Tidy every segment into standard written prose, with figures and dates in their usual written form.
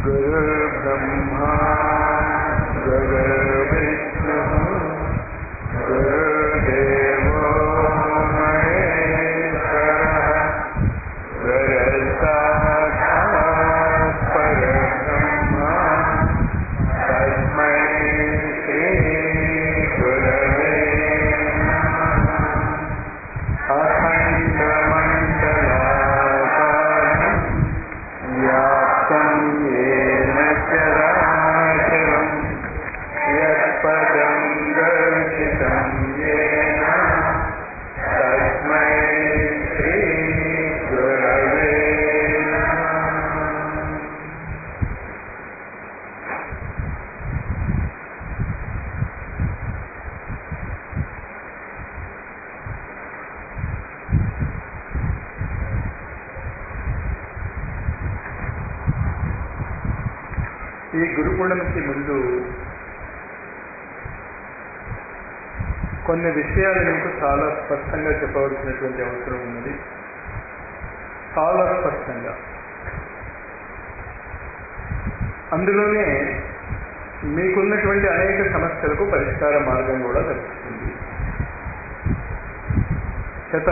गुरुर्ब्रह्मा गुरुर्विष्णुः गुरुर्देवो महेश्वरः गुरुर्साक्षात् परब्रह्म तस्मै श्री गुरवे नमः। अखण्डमण्डलाकारं व्याप्तं येन चराचरं यत्पदं दर्शितं येन तस्मै श्री गुरवे नमः। ఈ గురు పూర్ణిమకి ముందు కొన్ని విషయాలు మీకు చాలా స్పష్టంగా చెప్పవలసినటువంటి అవసరం ఉన్నది. చాలా స్పష్టంగా. అందులోనే మీకున్నటువంటి అనేక సమస్యలకు పరిష్కార మార్గం కూడా లభిస్తుంది. చేత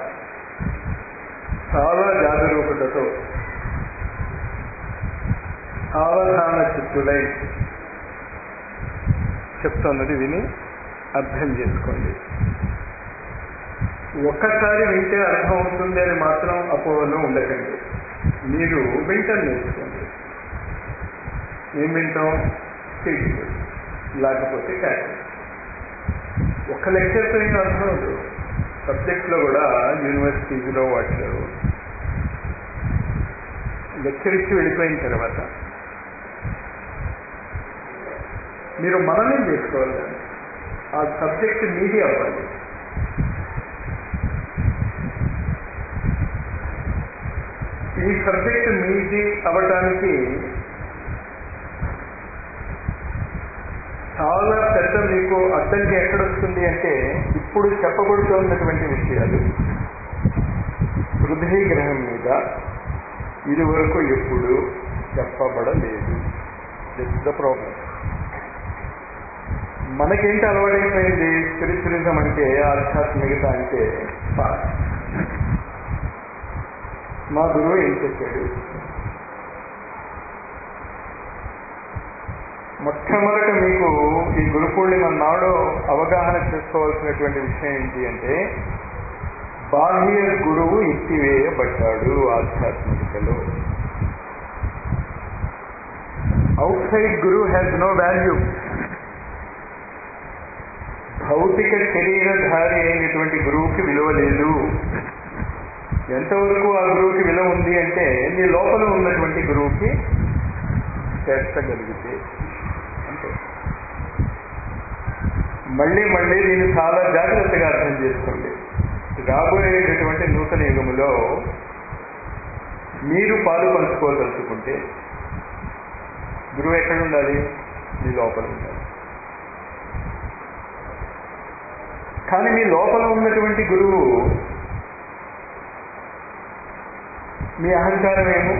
చాలా జాగరూకతతో సావధాన చిత్తులై చెప్తున్నది విని అర్థం చేసుకోండి. ఒక్కసారి వింటే అర్థం అవుతుంది అని మాత్రం అపోహలో ఉండకండి. మీరు వింటం నేర్చుకోండి. ఏం వింటాం? సీడీలు, లేకపోతే క్యాసెట్. ఒక్క లెక్చర్తో ఏం అర్థం అవుతుంది. సబ్జెక్ట్లో కూడా యూనివర్సిటీస్లో వాటిలో లెక్చర్ ఇచ్చి వెళ్ళిపోయిన తర్వాత మీరు మననం చేసుకోవాలి. ఆ సబ్జెక్ట్ మీది అవ్వాలి. ఈ సబ్జెక్ట్ మీది అవ్వటానికి చాలా పెద్ద మీకు అడ్డంకి ఎక్కడొస్తుంది అంటే, ఇప్పుడు చెప్పబడుతున్నటువంటి విషయాలు పృథ్వీ గ్రహం మీద ఇదివరకు ఎప్పుడు చెప్పబడలేదు. This the problem. మనకేంటి అలవాటైపోయింది? స్పిరిచువలిజం అంటే, ఆధ్యాత్మికత అంటే మా గురువు ఏం చెప్పాడు? మొట్టమొదట మీకు ఈ గురు పూర్ణిమ నాడు అవగాహన చేసుకోవాల్సినటువంటి విషయం ఏంటి అంటే, బాహ్య గురువు ఎత్తివేయబడ్డాడు ఆధ్యాత్మికతలో. Outside guru has no value. భౌతిక శరీరధారి అయినటువంటి గురువుకి విలువ లేదు. ఎంతవరకు ఆ గురువుకి విలువ ఉంది అంటే, నీ లోపల ఉన్నటువంటి గురువుకి చేర్చగలిగితే అంటే. మళ్ళీ మళ్ళీ దీన్ని చాలా జాగ్రత్తగా అర్థం చేసుకోండి. రాబోయేటటువంటి నూతన యుగములో మీరు పాలు పంచుకోదలుచుకుంటే గురువు ఎక్కడ ఉండాలి? మీ లోపల ఉండాలి. కానీ మీ లోపల ఉన్నటువంటి గురువు మీ అహంకారం ఏమో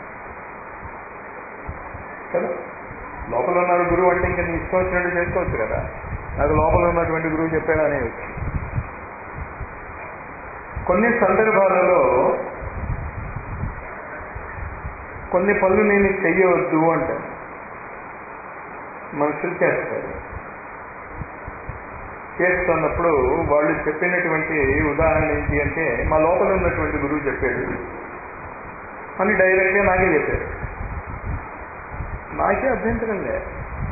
కదా. లోపల ఉన్నాడు గురువు అంటే ఇంకా నీ ఇష్టం వచ్చినట్టు చేసుకోవచ్చు కదా. నాకు లోపల ఉన్నటువంటి గురువు చెప్పాడు అనేవచ్చు. కొన్ని సందర్భాలలో కొన్ని పనులు నేను చెయ్యవద్దు అంటాను. మనుషులు చేస్తారు. చేస్తున్నప్పుడు వాళ్ళు చెప్పినటువంటి ఉదాహరణ ఏంటి అంటే, మా లోపల ఉన్నటువంటి గురువు చెప్పాడు అని డైరెక్ట్గా నాకే చెప్పారు. నాకే అభ్యంతరం లేదు.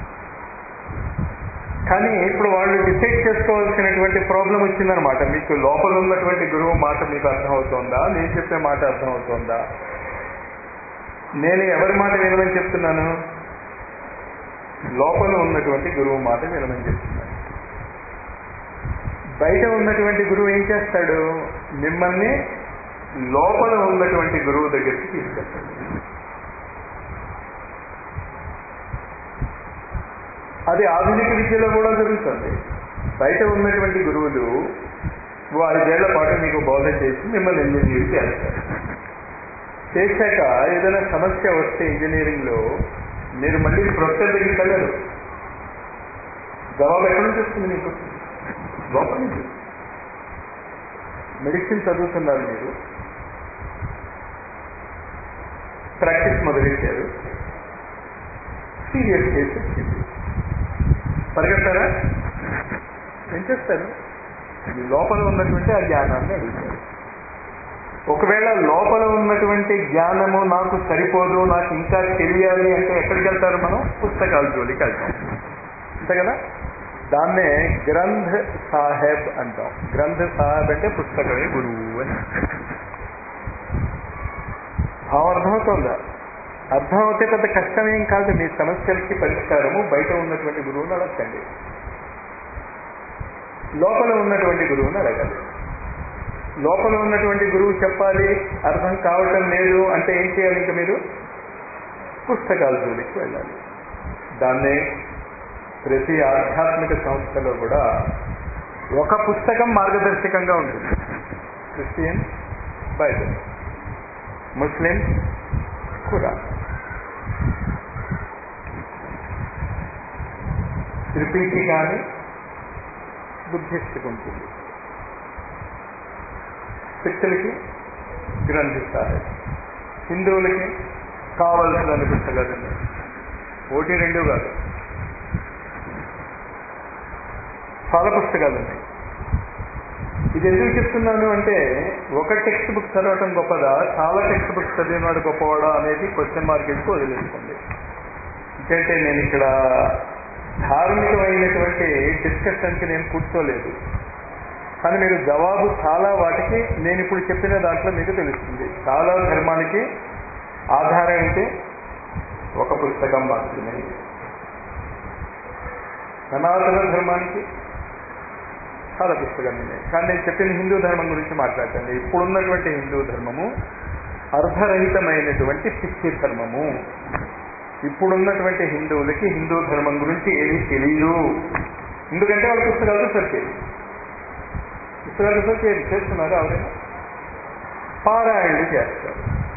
కానీ ఇప్పుడు వాళ్ళు డిసైడ్ చేసుకోవాల్సినటువంటి ప్రాబ్లం వచ్చిందనమాట. మీకు లోపల ఉన్నటువంటి గురువు మాట మీకు అర్థమవుతోందా? నేను చెప్పే మాట అర్థమవుతోందా? నేను ఎవరి మాట వినమని చెప్తున్నాను? లోపల ఉన్నటువంటి గురువు మాట వినమని చెప్తున్నాను. బయట ఉన్నటువంటి గురువు ఏం చేస్తాడు? మిమ్మల్ని లోపల ఉన్నటువంటి గురువు దగ్గరికి తీసుకెళ్తాడు. అది ఆధునిక విద్యలో కూడా జరుగుతుంది. బయట ఉన్నటువంటి గురువులు 5 ఏళ్ల పాటు మీకు బోధ చేసి మిమ్మల్ని ఎంజాయ్ చేస్తారు. చేశాక ఏదైనా సమస్య వస్తే ఇంజనీరింగ్లో మీరు మళ్ళీ ప్రొఫెసర్ దగ్గరికి వెళ్ళరు. జవాబు ఎక్కడి నుంచి వస్తుంది మీకు? లోపల నుంచి. మెడిసిన్ చదువుతున్నారు మీరు, ప్రాక్టీస్ మొదలెట్టారు, సీరియస్ కేసు వచ్చింది, పరిగెత్తారా? ఏం చేస్తారు? మీ లోపల ఉన్నటువంటి ఆ జ్ఞానాన్ని అడుగుతారు. ఒకవేళ లోపల ఉన్నటువంటి జ్ఞానము నాకు సరిపోదు, నాకు ఇంకా తెలియాలి అంటే ఎక్కడికి వెళ్తారు? మనం పుస్తకాల జోలికి వెళ్తాం, అంతే కదా? దాన్నే గ్రంథ్ సాహెబ్ అంటాం. గ్రంథ్ సాహెబ్ అంటే పుస్తకమే గురువు అని. భావం అర్థమవుతుందా? అర్థం అవుతే పెద్ద కష్టమేం కాదు. మీ సమస్యలకి పరిష్కారము బయట ఉన్నటువంటి గురువుని అడగండి, లోపల ఉన్నటువంటి గురువుని అడగాలి. లోపల ఉన్నటువంటి గురువు చెప్పాలి, అర్థం కావటం లేదు అంటే ఏం చేయాలి? ఇంకా మీరు పుస్తకాల జోలికి వెళ్ళాలి. దాన్నే ప్రతి ఆధ్యాత్మిక సంస్థలో కూడా ఒక పుస్తకం మార్గదర్శకంగా ఉంటుంది. Christian Bible, Muslim Quran, Tripitaka కానీ బుద్ధిస్ట్కి ఉంటుంది, సిక్కులకి గ్రంథ్ సాహెబ్, హిందువులకి కావలసిన పుస్తకాలు ఉన్నాయి. 1-2 కాదు, చాలా పుస్తకాలు ఉన్నాయి. ఇది ఎందుకు చెప్తున్నాను అంటే, ఒక టెక్స్ట్ బుక్ చదవటం గొప్పదా, చాలా టెక్స్ట్ బుక్స్ చదివినాడు గొప్పవాడా అనేది క్వశ్చన్ మార్క్ వేసి వదిలేసుకోండి. ఎందుకంటే నేను ఇక్కడ ధార్మికమైనటువంటి డిస్కషన్కి నేను కూర్చోలేదు, కానీ మీరు జవాబు చాలా వాటికి నేను ఇప్పుడు చెప్పిన దాంట్లో మీకు తెలుస్తుంది. చాలా ధర్మానికి ఆధారం ఏంటి? ఒక పుస్తకం మాత్రమే. సనాతన ధర్మానికి చాలా పుస్తకాలు ఉన్నాయి. కానీ నేను చెప్పిన హిందూ ధర్మం గురించి మాట్లాడతాను. ఇప్పుడున్నటువంటి హిందూ ధర్మము అర్ధరహితమైనటువంటి పిచ్చి ధర్మము. ఇప్పుడున్నటువంటి హిందువులకి హిందూ ధర్మం గురించి ఏమీ తెలియదు. ఎందుకంటే వాళ్ళ పుస్తకాలతో సరిచేది. పుస్తకాలతో చేస్తున్నారు. ఎవరైనా పారాయణలు చేస్తారు.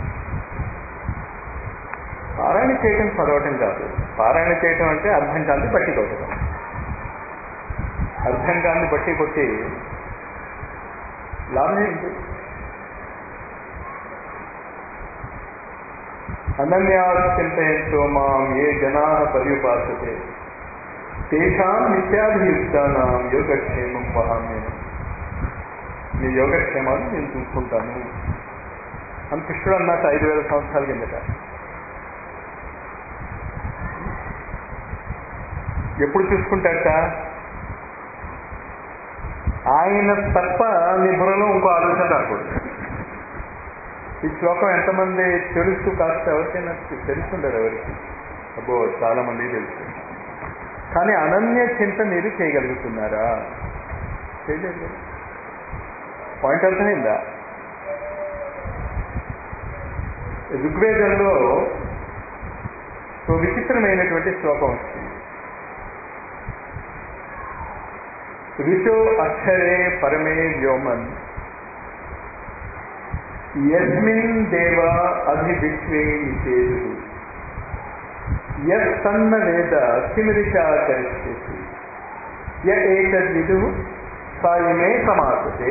పారాయణ చేయటం చదవటం కాదు. పారాయణ చేయటం అంటే అర్థం కాని బట్టి కొట్టడం. అర్థం కాని బట్టి కొట్టి లాభం ఏంటి? అనన్యాశ్చింతయంతో మాం ఏ జనాః పర్యుపాసతే తేషాం నిత్యాభియుక్తానాం యోగక్షేమం వహామ్యహం. మీ యోగక్షేమాలు నేను చూసుకుంటాను అని కృష్ణుడు అన్నట్టు 5000 సంవత్సరాల కిందట. ఎప్పుడు చూసుకుంటాట? ఆయన తప్ప నీ బుర్రలో ఇంకో ఆలోచన రాకూడదు. ఈ శ్లోకం ఎంతమంది తెలుసు? కాస్త ఎవరికైనా తెలుసుండరు. ఎవరికి? అబ్బో, చాలా మందికి తెలుసు. కానీ అనన్య చింత మీరు చేయగలుగుతున్నారా? చేయలేదు కదా. పాయింట్ అర్థమైందా? ఋగ్వేదంలో విచిత్రమైనటువంటి శ్లోకం వస్తుంది. ఋషో అక్షరే పరమే వ్యోమన్ యస్మిన్ దేవ అధివిశ్వే నిషేధు యన్న వేద కిమిరిషా కరిష్యతి ఏతద్విదు సాయమే సమాసతే.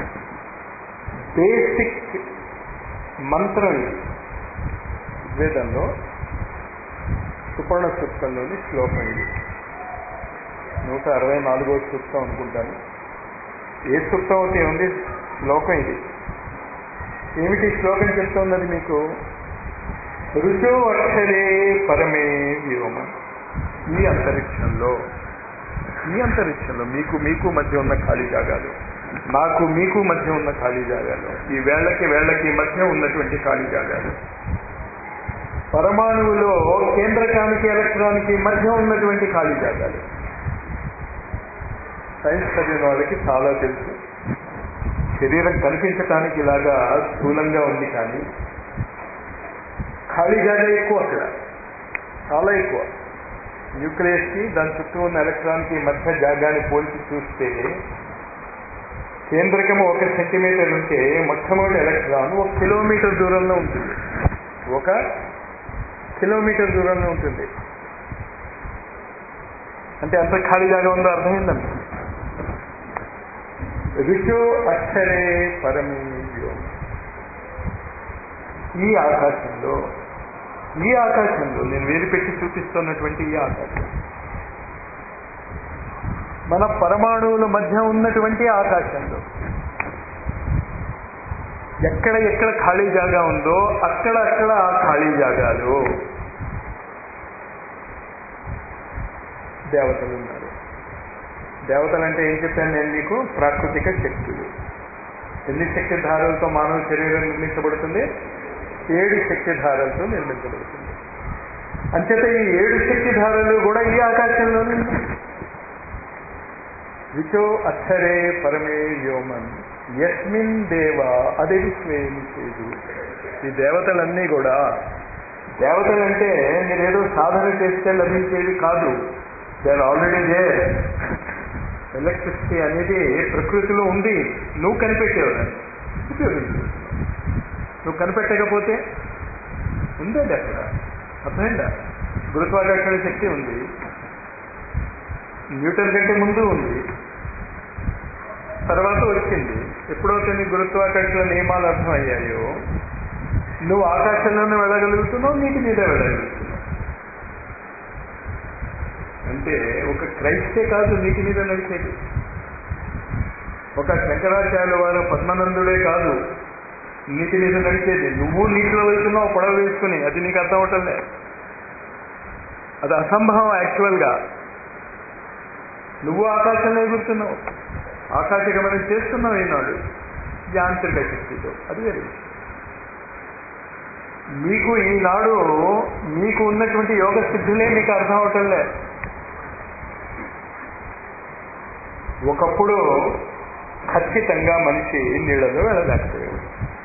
బేసిక్ మంత్రం వేదంలో సుపర్ణ సూక్తంలోని శ్లోకం ఇది. 164వ సూక్తం అనుకుంటాను. ఏ సూక్తం అయితే ఉంది శ్లోకం ఇది. ఏమిటి శ్లోకం చెప్తున్నది మీకు? ఋషో అక్షరే పరమే వ్యోమ. ఈ అంతరిక్షంలో మీకు మధ్య ఉన్న ఖాళీ జాగాలు, నాకు మీకు మధ్య ఉన్న ఖాళీ జాగాలు, ఈ వేళ్ళకి మధ్య ఉన్నటువంటి ఖాళీ జాగాలు, పరమాణువులో కేంద్రకానికి ఎలక్ట్రాన్కి మధ్య ఉన్నటువంటి ఖాళీ జాగాలు. సైన్స్ చదివిన వాళ్ళకి చాలా తెలుసు. శరీరం కనిపించటానికి ఇలాగా స్థూలంగా ఉంది, కానీ ఖాళీ జాగా ఎక్కువ, అక్కడ చాలా ఎక్కువ. న్యూక్లియస్కి దాని చుట్టూ ఉన్న ఎలక్ట్రాన్కి మధ్య జాగాని పోల్చి చూస్తే కేంద్రకము 1 సెంటీమీటర్ ఉంటే మొట్టమొదటి ఎలక్ట్రాన్ 1 కిలోమీటర్ దూరంలో ఉంటుంది. 1 కిలోమీటర్ దూరంలో ఉంటుంది. అంటే అంత ఖాళీ జాగా ఉందో అర్థమైందండి. ఋషో అక్షరే పరమే వ్యోమ. ఈ ఆకాశంలో నేను వేలు పెట్టి చూపిస్తున్నటువంటి ఈ ఆకాశం, మన పరమాణువుల మధ్య ఉన్నటువంటి ఆకాశంలో ఎక్కడ ఖాళీ జాగా ఉందో అక్కడ ఆ ఖాళీ జాగాలో దేవతలు ఉన్నారు. దేవతలు అంటే ఏం చెప్పాను నేను మీకు? ప్రాకృతిక శక్తులు. ఎన్ని శక్తి ధారలతో మానవ శరీరం నిర్మించబడుతుంది? 7 శక్తి ధారలతో నిర్మించబడుతుంది. అంచేత ఈ 7 శక్తి ధారలు కూడా ఈ ఆకాశంలోనే ఉన్నాయి. విచో అక్షరే పరమే వ్యోమన్ యస్మిన్ దేవ అది విశ్వేమిషేదు. ఈ దేవతలన్నీ కూడా, దేవతలంటే మీరేదో సాధన చేస్తే లభించేవి కాదు. They are already there. Electricity అనేది ప్రకృతిలో ఉంది, నువ్వు కనిపెట్టావు దాన్ని, ఉపయోగించు. నువ్వు కనిపెట్టకపోతే ఉందండి అక్కడ. అర్థమైందా? గురుత్వాకర్షణ శక్తి ఉంది, న్యూటన్ కంటే ముందు ఉంది, తర్వాత వచ్చింది. ఎప్పుడైతే నీ గురుత్వాకర్షణ నియమాలు అర్థమయ్యాయో నువ్వు ఆకాశంలోనే వెళ్ళగలుగుతున్నావు, నీటి మీద వెళ్ళగలుగుతున్నావు. అంటే ఒక క్రైస్తే కాదు నీటి మీద నడిచేది, ఒక శంకరాచార్యుల వారు పద్మనందుడే కాదు నీటి మీద నడిచేది. నువ్వు నీటిలో వెళ్తున్నావు పడవ వేసుకుని, అది నీకు అర్థం అవటంలే. అది అసంభవం. యాక్చువల్గా నువ్వు ఆకాశంలో ఎగురుతున్నావు, ఆకాశ గమనం చేస్తున్నావు ఈనాడు యాంత్రిక శక్తితో. అది వేరే విషయం. మీకు ఈనాడు మీకు ఉన్నటువంటి యోగ సిద్ధులే మీకు అర్థం అవటంలే. ఒకప్పుడు ఖచ్చితంగా మనిషి నీళ్ళలో వెళ్ళలేకపోయాడు,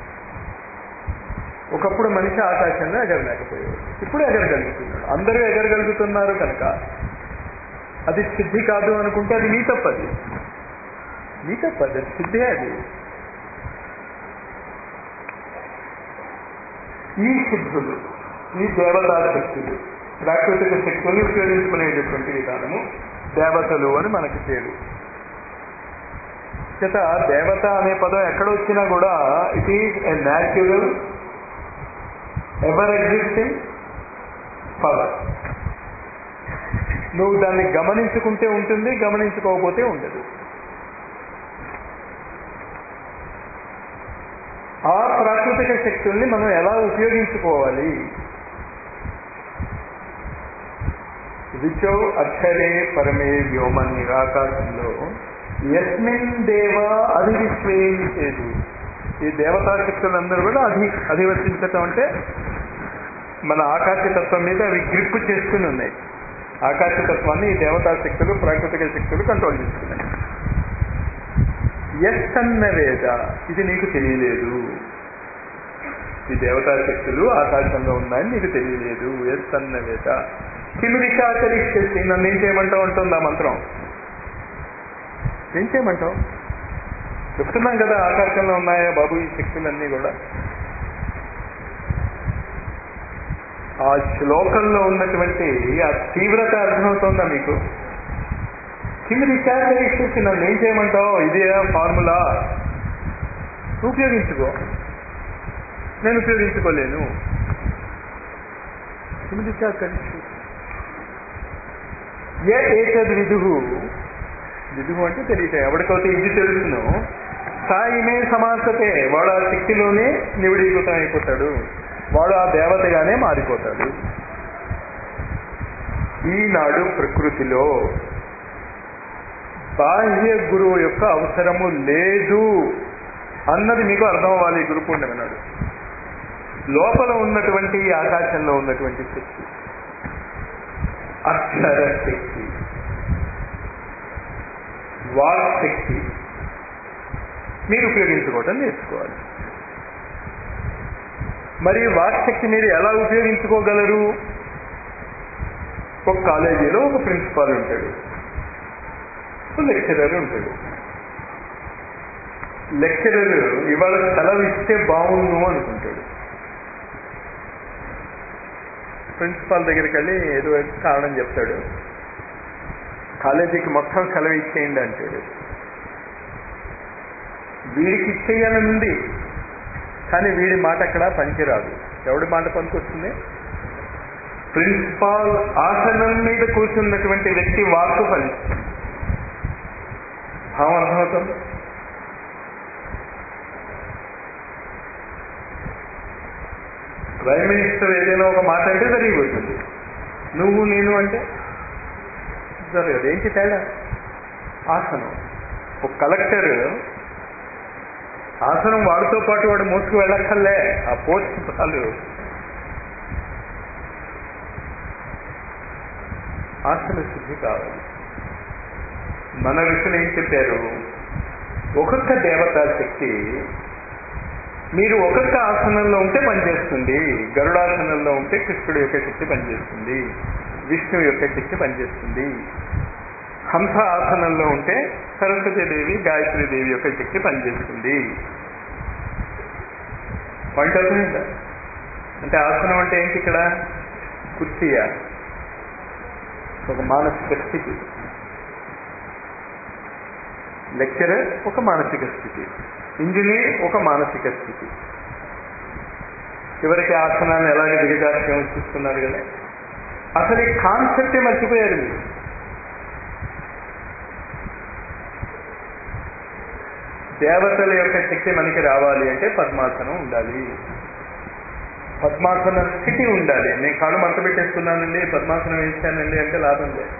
ఒకప్పుడు మనిషి ఆకాశంలో ఎగరలేకపోయాడు, ఇప్పుడు ఎగరగలుగుతున్నాడు. అందరూ ఎగరగలుగుతున్నారు కనుక అది సిద్ధి కాదు అనుకుంటే అది నీ తప్పది, అది సిద్ధే. అది ఈ సిద్ధులు, ఈ దేవతా శక్తులు, ప్రాకృతిక శక్తుల్ని ఉపయోగించుకునేటటువంటి విధానము దేవతలు అని మనకి పేరు. చేత దేవత అనే పదం ఎక్కడొచ్చినా కూడా it is a natural ever existing power. నువ్వు దాన్ని గమనించుకుంటే ఉంటుంది, గమనించుకోకపోతే ఉండదు. ఆ ప్రాకృతిక శక్తుల్ని మనం ఎలా ఉపయోగించుకోవాలి? విచో అక్షరే పరమే వ్యోమని ఆకాశంలో యస్మిన్ దేవ అధివిశ్వేమిషేదు. ఈ దేవతా శక్తులందరూ కూడా అధివర్తించటం అంటే మన ఆకాశతత్వం మీద అవి గ్రిప్ చేసుకుని ఉన్నాయి. ఆకాశతత్వాన్ని ఈ దేవతా శక్తులు, ప్రాకృతిక శక్తులు కంట్రోల్ చేసుకున్నాయి. ఎస్ అన్న వేద, ఇది నీకు తెలియలేదు. ఈ దేవతా శక్తులు ఆకాశంలో ఉన్నాయని నీకు తెలియలేదు. ఎస్ అన్న వేద కిమిరిషాచరిష్టి, నన్ను ఏం చేయమంటావు అంటుంది ఆ మంత్రం. ఏం చేయమంటావు? చెప్తున్నాం కదా ఆకాశంలో ఉన్నాయా బాబు ఈ శక్తులన్నీ కూడా. ఆ శ్లోకంలో ఉన్నటువంటి ఆ తీవ్రత అర్థమవుతోందా మీకు? కిమిరిషాచరిష్టి, నన్ను ఏం చేయమంటావు? ఇదే ఫార్ములా, ఉపయోగించుకో. నేను ఉపయోగించుకోలేను. కిమిరిషాచరిష్టి ఏ ఏతద్ విదుహు, విదుహు అంటే తెలియట. ఎవరికైతే ఇది తెలుసును సాయిమే సమాసతే, వాడు ఆ శక్తిలోనే నివిడీకృతం అయిపోతాడు, వాడు ఆ దేవతగానే మారిపోతాడు. ఈనాడు ప్రకృతిలో బాహ్య గురువు యొక్క అవసరము లేదు అన్నది మీకు అర్థం అవ్వాలి. గురు పూర్ణిమ నాడు లోపల ఉన్నటువంటి ఆకాశంలో ఉన్నటువంటి శక్తి, అక్షర శక్తి, వాక్ శక్తి మీరు ఉపయోగించుకోవటం నేర్చుకోవాలి. మరి వాక్ శక్తి మీరు ఎలా ఉపయోగించుకోగలరు? ఒక కాలేజీలో ఒక ప్రిన్సిపాల్ ఉంటాడు, లెక్చరర్ ఉంటాడు. లెక్చరర్ ఇవాళ సెలవు ఇస్తే బాగుండు అనుకుంటాడు, ప్రిన్సిపాల్ దగ్గరికి వెళ్ళి ఏదో కారణం చెప్తాడు, కాలేజీకి మొత్తం సెలవు ఇచ్చేయండి అంటాడు. వీడికి ఇచ్చేయాలని ఉంది, కానీ వీడి మాట అక్కడ పనికిరాదు. ఎవడి మాట పనికొస్తుంది? ప్రిన్సిపాల్ ఆసనం మీద కూర్చున్నటువంటి వ్యక్తి వాక్కు ఫలిస్తుంది. భావం అర్థమవుతుంది? ప్రైమ్ మినిస్టర్ ఏదైనా ఒక మాట అంటే జరిగిపోతుంది, నువ్వు నేను అంటే జరగదు. ఏంటి తేడా? ఆసనం. ఒక కలెక్టర్ ఆసనం వాడితో పాటు వాడు మోసుకు వెళ్ళక్కర్లే, ఆ పోస్ట్ చాలు. ఆసన శుద్ధి కావాలి. మన ఋషులు ఏం చెప్పారు? ఒక్కొక్క దేవతా శక్తి మీరు ఒక్కొక్క ఆసనంలో ఉంటే పనిచేస్తుంది. గరుడాసనంలో ఉంటే కృష్ణుడి యొక్క శక్తి పనిచేస్తుంది, విష్ణువు యొక్క శక్తి పనిచేస్తుంది. హంస ఆసనంలో ఉంటే సరస్వతీదేవి, గాయత్రీదేవి యొక్క శక్తి పనిచేస్తుంది. పాయింట్ అవుతుందా? అంటే ఆసనం అంటే ఏంటి? ఇక్కడ కుర్చీయా? ఒక మానసిక స్థితి. లెక్చరర్ ఒక మానసిక స్థితి, ఇంజనీర్ ఒక మానసిక స్థితి. చివరికి ఆసనాన్ని ఎలాగే దిగజార్యం చూస్తున్నారు కదా. అసలు ఈ కాన్సెప్టే మర్చిపోయారు మీరు. దేవతల యొక్క శక్తి మనకి రావాలి అంటే పద్మాసనం ఉండాలి, పద్మాసన స్థితి ఉండాలి. నేను కాళ్ళు మంట పెట్టేస్తున్నానండి, పద్మాసనం వేస్తానండి అంటే లాభం లేదు.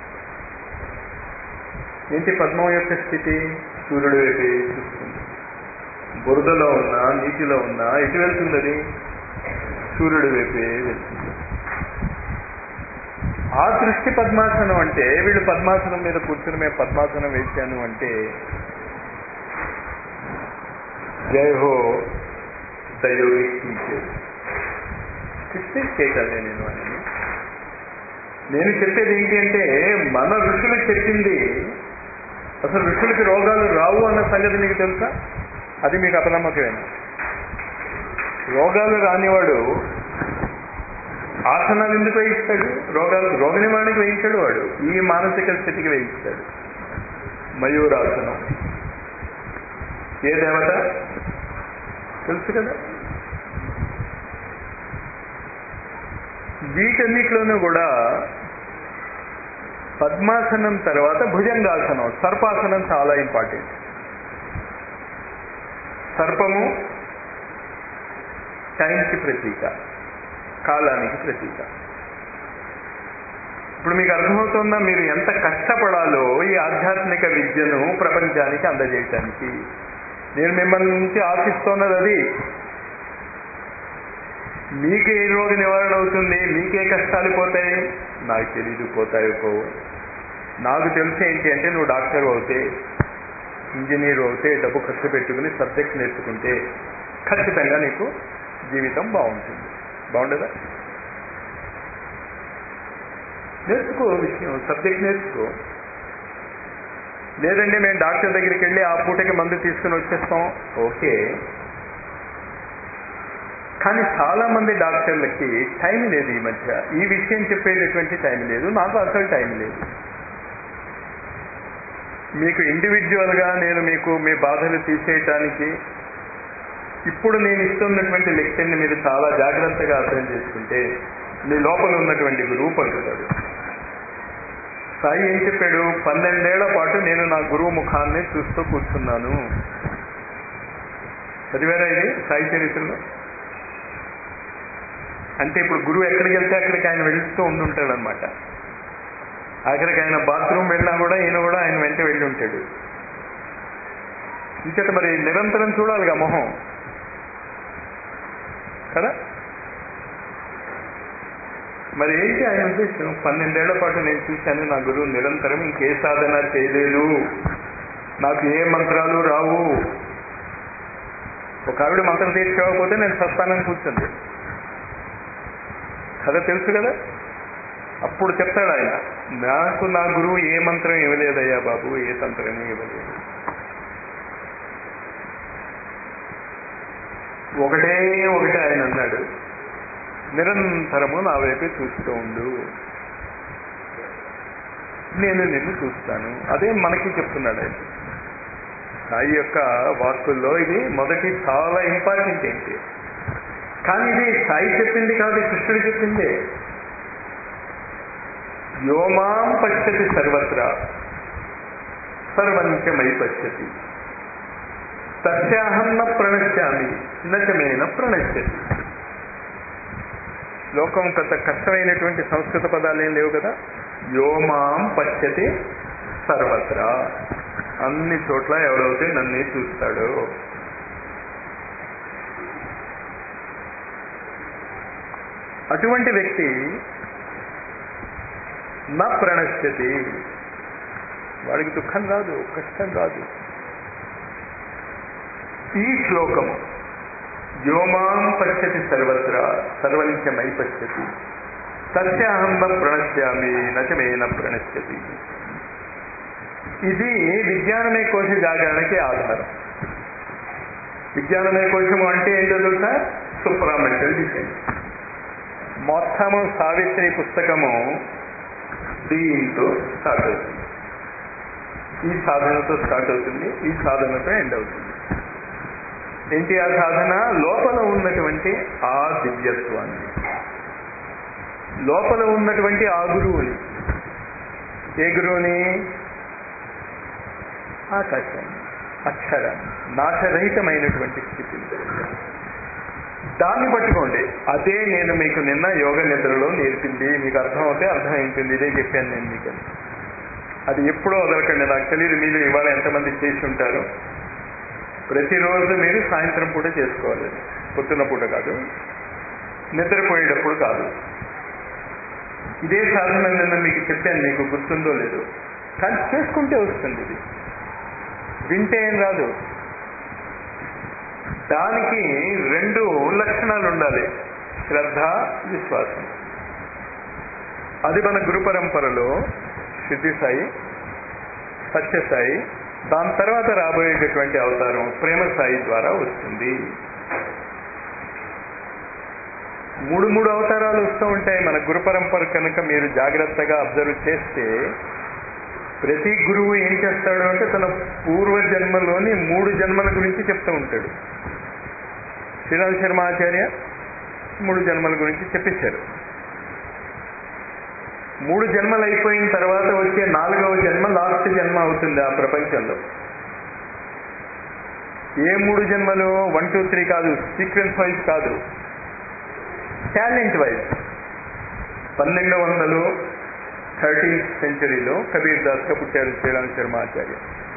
ఏంటి పద్మం యొక్క స్థితి? సూర్యుడు వైపు చూస్తుంది. బురదలో ఉన్నా నీటిలో ఉన్నా ఎటు వెళ్తుంది? అది సూర్యుడి వైపే వెళ్తుంది. ఆ దృష్టి పద్మాసనం. అంటే వీళ్ళు పద్మాసనం మీద కూర్చుని మేము పద్మాసనం వేశాను అంటే జై హో దయోగి టీచర్. క్రిస్టియన్ చేయగలనే నేను చెప్పేది ఏంటి అంటే మన ఋషులు చెప్పింది. అసలు ఋషులకి రోగాలు రావు అన్న సంగతి మీకు తెలుసా? అది మీకు అపనమ్మకమేనా? రోగాలు రానివాడు ఆసనాలు ఎందుకు వేయిస్తాడు? రోగ నివారణకి వేయించాడు వాడు, ఈ మానసిక స్థితికి వేయిస్తాడు. మయూరాసనం ఏ దేవత తెలుసు కదా. వీటన్నిటిలోనూ కూడా పద్మాసనం తర్వాత భుజంగాసనం, సర్పాసనం చాలా ఇంపార్టెంట్. సర్పము టైంకి ప్రతీక, కాలానికి ప్రతీక. ఇప్పుడు మీకు అర్థమవుతుందా మీరు ఎంత కష్టపడాలో ఈ ఆధ్యాత్మిక విద్యను ప్రపంచానికి అందజేయటానికి? నేను మిమ్మల్ని నుంచి ఆశిస్తున్నది అది. మీకే రోగ నివారణ అవుతుంది, మీకే కష్టాలు పోతాయి, నాకు తెలీదు, పోతాయో పోవు. నాకు తెలిసి ఏంటి అంటే నువ్వు డాక్టర్ అవుతే, ఇంజనీర్ అవుతే, డబ్బు ఖర్చు పెట్టుకుని సబ్జెక్ట్ నేర్చుకుంటే ఖచ్చితంగా నీకు జీవితం బాగుంటుంది. బాగుండదా? నేర్చుకో విషయం, సబ్జెక్ట్ నేర్చుకో. లేదండి మేము డాక్టర్ దగ్గరికి వెళ్ళి ఆ పూటకి మందు తీసుకుని వచ్చేస్తాం, ఓకే. కానీ చాలా మంది డాక్టర్లకి టైం లేదు ఈ మధ్య, ఈ విషయం చెప్పేటటువంటి టైం లేదు. నాకు అసలు టైం లేదు. మీకు ఇండివిజువల్గా నేను మీకు మీ బాధలు తీసేయటానికి ఇప్పుడు నేను ఇస్తున్నటువంటి లెక్చర్ని మీరు చాలా జాగ్రత్తగా అర్థం చేసుకుంటే మీ లోపల ఉన్నటువంటి గురువు పలుకుతాడు. సాయి ఏం చెప్పాడు? 12 ఏళ్ల పాటు నేను నా గురువు ముఖాన్ని చూస్తూ కూర్చున్నాను. చదివారా ఇది సాయి చరిత్రలో? అంటే ఇప్పుడు గురువు ఎక్కడికి వెళ్తే అక్కడికి ఆయన వెళ్తూ ఉండుంటాడు అనమాట. ఆఖరికి ఆయన బాత్రూమ్ వెళ్ళినా కూడా ఈయన కూడా ఆయన వెంట వెళ్ళి ఉంటాడు. ఇంకట మరి నిరంతరం చూడాలిగా మొహం కదా. మరి ఏంటి ఆయన ఉద్దేశం? 12 ఏళ్ల పాటు నేను చూశాను నా గురువు నిరంతరం, ఇంకే సాధన చేయలేదు, నాకు ఏ మంత్రాలు రావు. ఒక ఆవిడ మంత్రం తీసుకోకపోతే నేను సస్తానని కూర్చుంది కదా, తెలుసు కదా. అప్పుడు చెప్తాడు ఆయన, నాకు నా గురువు ఏ మంత్రం ఇవ్వలేదయ్యా బాబు, ఏ తంత్రమే ఇవ్వలేదు. ఒకటే ఆయన అన్నాడు, నిరంతరము నా వైపే చూస్తూ ఉండు, నేను నిన్ను చూస్తాను. అదే మనకి చెప్తున్నాడు ఆయన. సాయి యొక్క వాక్కుల్లో ఇది మొదటి చాలా ఇంపార్టెంట్ ఏంటి, కానీ ఇది సాయి చెప్పింది కాదు, కృష్ణుడు చెప్పిందే. యోమాం పశ్యతి సర్వత్రా సర్వంచమై పశ్యతి తస్యాహం న ప్రణశ్యామి నచమేన ప్రణశ్యతి. శ్లోకం కొంత కష్టమైనటువంటి సంస్కృత పదాలు ఏం లేవు కదా. యోమాం పశ్యతి సర్వత్రా, అన్ని చోట్ల ఎవడైతే నన్నే చూస్తాడో. అటువంటి వ్యక్తి నా ప్రణశ్యతి, వాడికి దుఃఖం రాదు, కష్టం రాదు. ఈ శ్లోకము వ్యోమాం పశ్యతి సర్వత్రా సర్వంచమై పశ్యతి తస్యాహం న ప్రణశ్యామి నచమేన ప్రణశ్యతి. ఇది విజ్ఞానమే కోశ జాగరణకి ఆధారం. విజ్ఞానమే కోశము అంటే ఏంటో తెలుసా? Supramental defence. మొత్తము సావిత్రి పుస్తకము దీంతో స్టార్ట్ అవుతుంది. ఈ సాధనతో స్టార్ట్ అవుతుంది, ఈ సాధనతో ఎండ్ అవుతుంది. ఏంటి ఆ సాధన? లోపల ఉన్నటువంటి ఆ దివ్యత్వాన్ని, లోపల ఉన్నటువంటి ఆ గురువుని. ఏ గురువుని? ఆకాశాన్ని, అక్షరాన్ని, నాశరహితమైనటువంటి స్థితిని, దాన్ని పట్టుకోండి. అదే నేను మీకు నిన్న యోగ నిద్రలో నేర్పింది. మీకు అర్థమవుతే అర్థమైంటుంది, ఇదే చెప్పాను నేను మీకు. అది ఎప్పుడో వదలకండి. నాకు తెలియదు మీరు ఇవాళ ఎంతమంది చేసి ఉంటారు. ప్రతిరోజు మీరు సాయంత్రం పూట చేసుకోవాలి, పొద్దున్న పూట కాదు, నిద్రపోయేటప్పుడు కాదు. ఇదే సాధన నిన్న మీకు చెప్పాను, మీకు గుర్తుందో లేదు, కానీ చేసుకుంటే వస్తుంది. ఇది వింటే ఏం రాదు. దానికి 2 లక్షణాలు ఉండాలి: శ్రద్ధ, విశ్వాసం. అది మన గురు పరంపరలో సిద్ధి సాయి, సత్యసాయి, దాని తర్వాత రాబోయేటటువంటి అవతారం ప్రేమ సాయి ద్వారా వస్తుంది. 3 అవతారాలు వస్తూ ఉంటాయి మన గురు పరంపర. కనుక మీరు జాగ్రత్తగా అబ్జర్వ్ చేస్తే ప్రతి గురువు ఏం చేస్తాడు అంటే తన పూర్వజన్మలోని 3 జన్మల గురించి చెప్తూ ఉంటాడు. శ్రీరామ శర్మ ఆచార్య 3 జన్మల గురించి చెప్పేశారు. 3 జన్మలు అయిపోయిన తర్వాత వచ్చే 4వ జన్మ లాస్ట్ జన్మ అవుతుంది ఆ ప్రపంచంలో. ఏ 3 జన్మలు? 1, 2, 3 కాదు, సీక్వెన్స్ వైజ్ కాదు, టాలెంట్ వైజ్. 1213th సెంచరీలో కబీర్ దాస్గా పుట్టారు శ్రీరామ శర్మ ఆచార్య.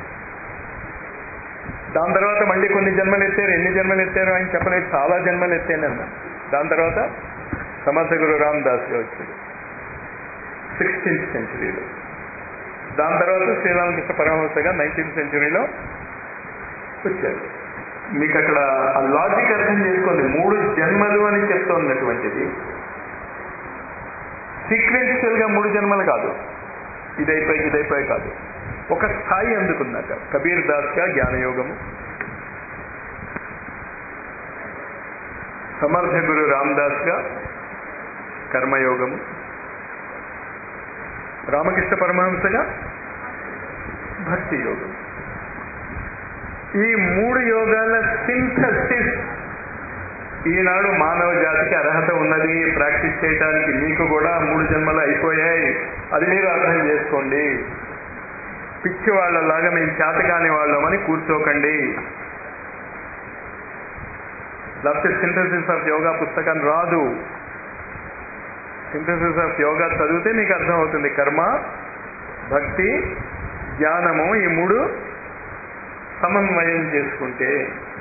దాని తర్వాత మళ్ళీ కొన్ని జన్మలు ఎత్తారు. ఎన్ని జన్మలు ఎత్తారు ఆయన చెప్పలేదు, చాలా జన్మలు ఎత్తానన్నా. దాని తర్వాత సమర్థ గురు రామదాస్గా వచ్చాడు 16th సెంచరీలో. దాని తర్వాత శ్రీరామకృష్ణ పరమహంసగా 19th సెంచరీలో వచ్చారు. మీకు అక్కడ ఆ లాజిక్ అర్థం చేసుకోండి. 3 జన్మలు అని చెప్తూ ఉన్నటువంటిది సీక్వెన్షియల్ గా 3 జన్మలు కాదు, ఇదైపోయి కాదు, ఒక స్థాయి అందుకున్నాక. కబీర్ దాస్గా జ్ఞానయోగము, సమర్థ గురు రామదాస్గా కర్మయోగము, రామకృష్ణ పరమహంసగా భక్తి యోగం. ఈ 3 యోగాల సింథసిస్ ఈనాడు మానవ జాతికి అర్హత ఉన్నది ప్రాక్టీస్ చేయడానికి. మీకు కూడా 3 జన్మలు అయిపోయాయి, అది మీరు అర్థం చేసుకోండి. పిచ్చి వాళ్ళలాగా మేము చేతకాని వాళ్ళమని కూర్చోకండి. లేకపోతే సింథసిస్ ఆఫ్ యోగా పుస్తకాన్ని రాదు. సింథసిస్ ఆఫ్ యోగా చదివితే మీకు అర్థమవుతుంది. కర్మ, భక్తి, జ్ఞానము, ఈ 3 సమన్వయం చేసుకుంటే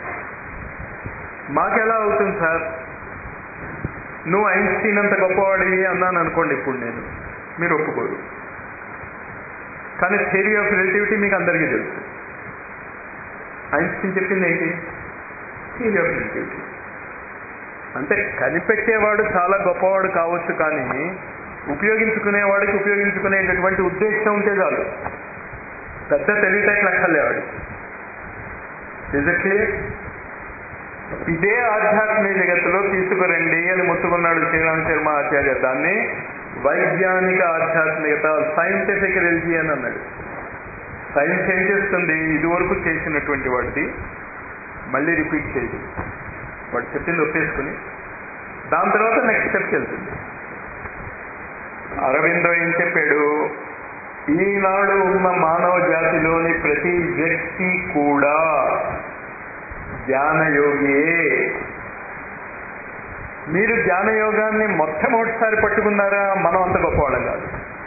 మాకెలా అవుతుంది సార్? నువ్వు ఐన్స్టీన్ అంత గొప్పవాడివి అన్నాను అనుకోండి ఇప్పుడు నేను, మీరు ఒప్పుకోరు. కానీ థియరీ ఆఫ్ రిలేటివిటీ మీకు అందరికీ తెలుసు. ఐన్స్టీన్ చెప్పింది ఏంటి? Theory of relativity. అంటే కనిపెట్టేవాడు చాలా గొప్పవాడు కావచ్చు, కానీ ఉపయోగించుకునేవాడికి ఉపయోగించుకునేటటువంటి ఉద్దేశం ఉంటే చాలు. పెద్ద తెలివితేటలు అక్కర్లేవాడు. Is it clear? ఇదే ఆధ్యాత్మిక జగత్తులో తీసుకురండి అని మొత్తుకున్నాడు శ్రీరామ్ శర్మ ఆచార్య. దాన్ని వైజ్ఞానిక ఆధ్యాత్మికత, సైంటిఫిక్ రిలిజియన్ అన్నాడు. సైన్స్ ఏం చేస్తుంది? ఇదివరకు చేసినటువంటి వాడిది మళ్ళీ రిపీట్ చేయదు. వాడు చెప్పింది ఒప్పేసుకుని దాని తర్వాత నెక్స్ట్ స్టెప్కి వెళ్తుంది. అరవిందో ఏం చెప్పాడు? ఈనాడు ఉన్న మానవ జాతిలోని ప్రతి వ్యక్తి కూడా జ్ఞానయోగియే. మీరు జ్ఞానయోగాన్ని మొట్టమొదటిసారి పట్టుకున్నారా? మనం అంత గొప్పవాళ్ళం కాదు.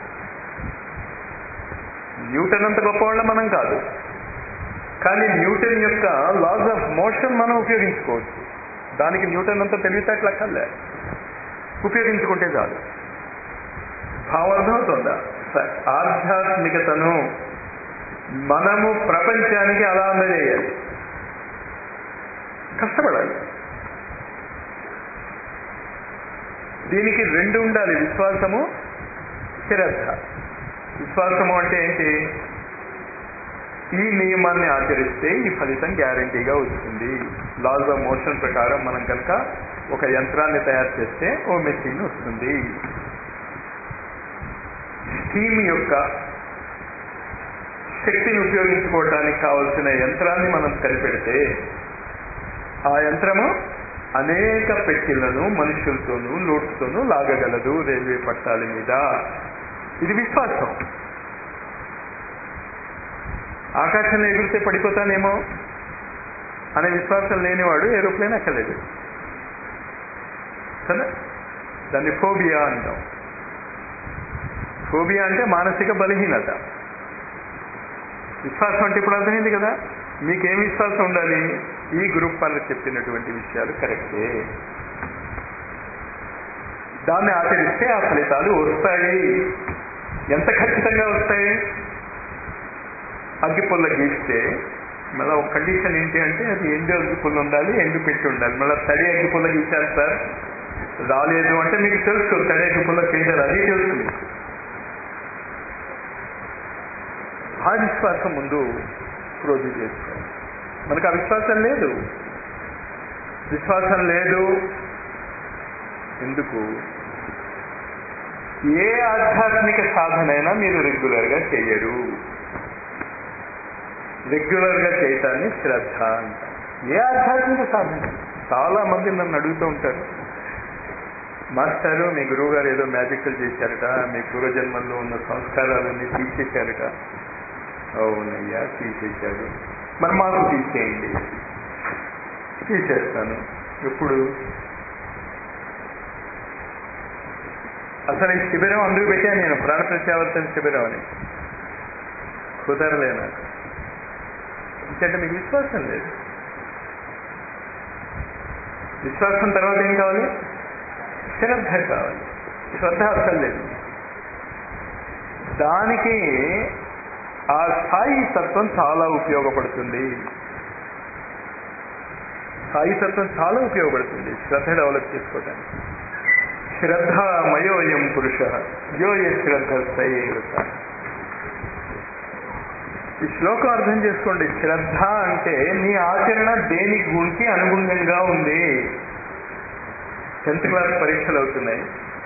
న్యూటన్ అంత గొప్పవాళ్ళం మనం కాదు. కానీ న్యూటన్ యొక్క లాస్ ఆఫ్ మోషన్ మనం ఉపయోగించుకోవచ్చు. దానికి న్యూటన్ అంత తెలివితేటలక్కర్లే, ఉపయోగించుకుంటే చాలు. భావార్థం అవుతుందా? ఆధ్యాత్మికతను మనము ప్రపంచానికి అలా అందజేయాలి. కష్టపడాలి. దీనికి రెండు ఉండాలి, విశ్వాసము, శ్రద్ధ. విశ్వాసము అంటే ఏంటి? ఈ నియమాన్ని ఆచరిస్తే ఈ ఫలితం గ్యారంటీగా వస్తుంది. లాస్ ఆఫ్ మోషన్ ప్రకారం మనం కనుక ఒక యంత్రాన్ని తయారు చేస్తే ఓ మెషిన్ వస్తుంది. స్టీమ్ యొక్క శక్తిని ఉపయోగించుకోవడానికి కావలసిన యంత్రాన్ని మనం కనిపెడితే ఆ యంత్రము అనేక పెట్టెలను మనుషులతోనూ లోడ్స్తోనూ లాగగలదు రైల్వే పట్టాల మీద. ఇది విశ్వాసం. ఆకాశంలో ఎగిరితే పడిపోతానేమో అనే విశ్వాసం లేనివాడు ఏరోప్లేన్ ఎక్కలేదు కదా. దాన్ని ఫోబియా అంటాం. ఫోబియా అంటే మానసిక బలహీనత. విశ్వాసం అంటే ఇప్పుడు అర్థమైంది కదా. మీకేం విశ్వాసం ఉండాలి? ఈ గ్రూప్ వాళ్ళు చెప్పినటువంటి విషయాలు కరెక్టే, దాన్ని ఆచరిస్తే ఆ ఫలితాలు వస్తాయి. ఎంత ఖచ్చితంగా వస్తాయి? అగ్గిపుల్ల గీస్తే మళ్ళీ ఒక కండిషన్ ఏంటి అంటే అది ఎండు అగ్గిపుల్ల ఉండాలి, ఎండు పెట్టి ఉండాలి. మళ్ళీ తడి అగ్గిపుల్ల గీశారు సార్, రాలేదు అంటే మీకు తెలుసు తడి అగ్గిపుల్ల చేయలేదు, అది తెలుసు మీకు. ఆ విశ్వాసం ముందు రోజు చేసుకోవాలి. మనకు ఆ విశ్వాసం లేదు. విశ్వాసం లేదు ఎందుకు? ఏ ఆధ్యాత్మిక సాధనైనా మీరు రెగ్యులర్గా చేయరు. రెగ్యులర్గా చేయటాన్ని శ్రద్ధ అంటారు. ఏ ఆధ్యాత్మిక సాధన? చాలా మంది నన్ను అడుగుతూ ఉంటారు, మాస్టారు మీ గురువు గారు ఏదో మ్యాజిక్లు చేశారట, మీ పూర్వజన్మల్లో ఉన్న సంస్కారాలన్నీ తీసేశారట. అవునయ్యా తీసేశారు, మరి మాకు తీసేయండి. తీసేస్తాను. ఎప్పుడు? అసలు ఈ శిబిరం అందుకు పెట్టాను నేను, ప్రాణ ప్రత్యావర్తన శిబిరం అని. కుదరలేనా? ఎందుకంటే మీకు విశ్వాసం లేదు. విశ్వాసం తర్వాత ఏం కావాలి? శ్రద్ధ కావాలి. శ్రద్ధ అసలు లేదు. దానికి ఆ స్థాయి తత్వం చాలా ఉపయోగపడుతుంది. స్థాయి తత్వం చాలా ఉపయోగపడుతుంది శ్రద్ధ డెవలప్ చేసుకోవడానికి. శ్రద్ధమయోయం పురుష యోయ శ్రద్ధ సయేవత. ఈ శ్లోకం అర్థం చేసుకోండి. శ్రద్ధ అంటే నీ ఆచరణ దేని గురించి అనుగుణంగా ఉంది. 10th క్లాస్ పరీక్షలు అవుతున్నాయి,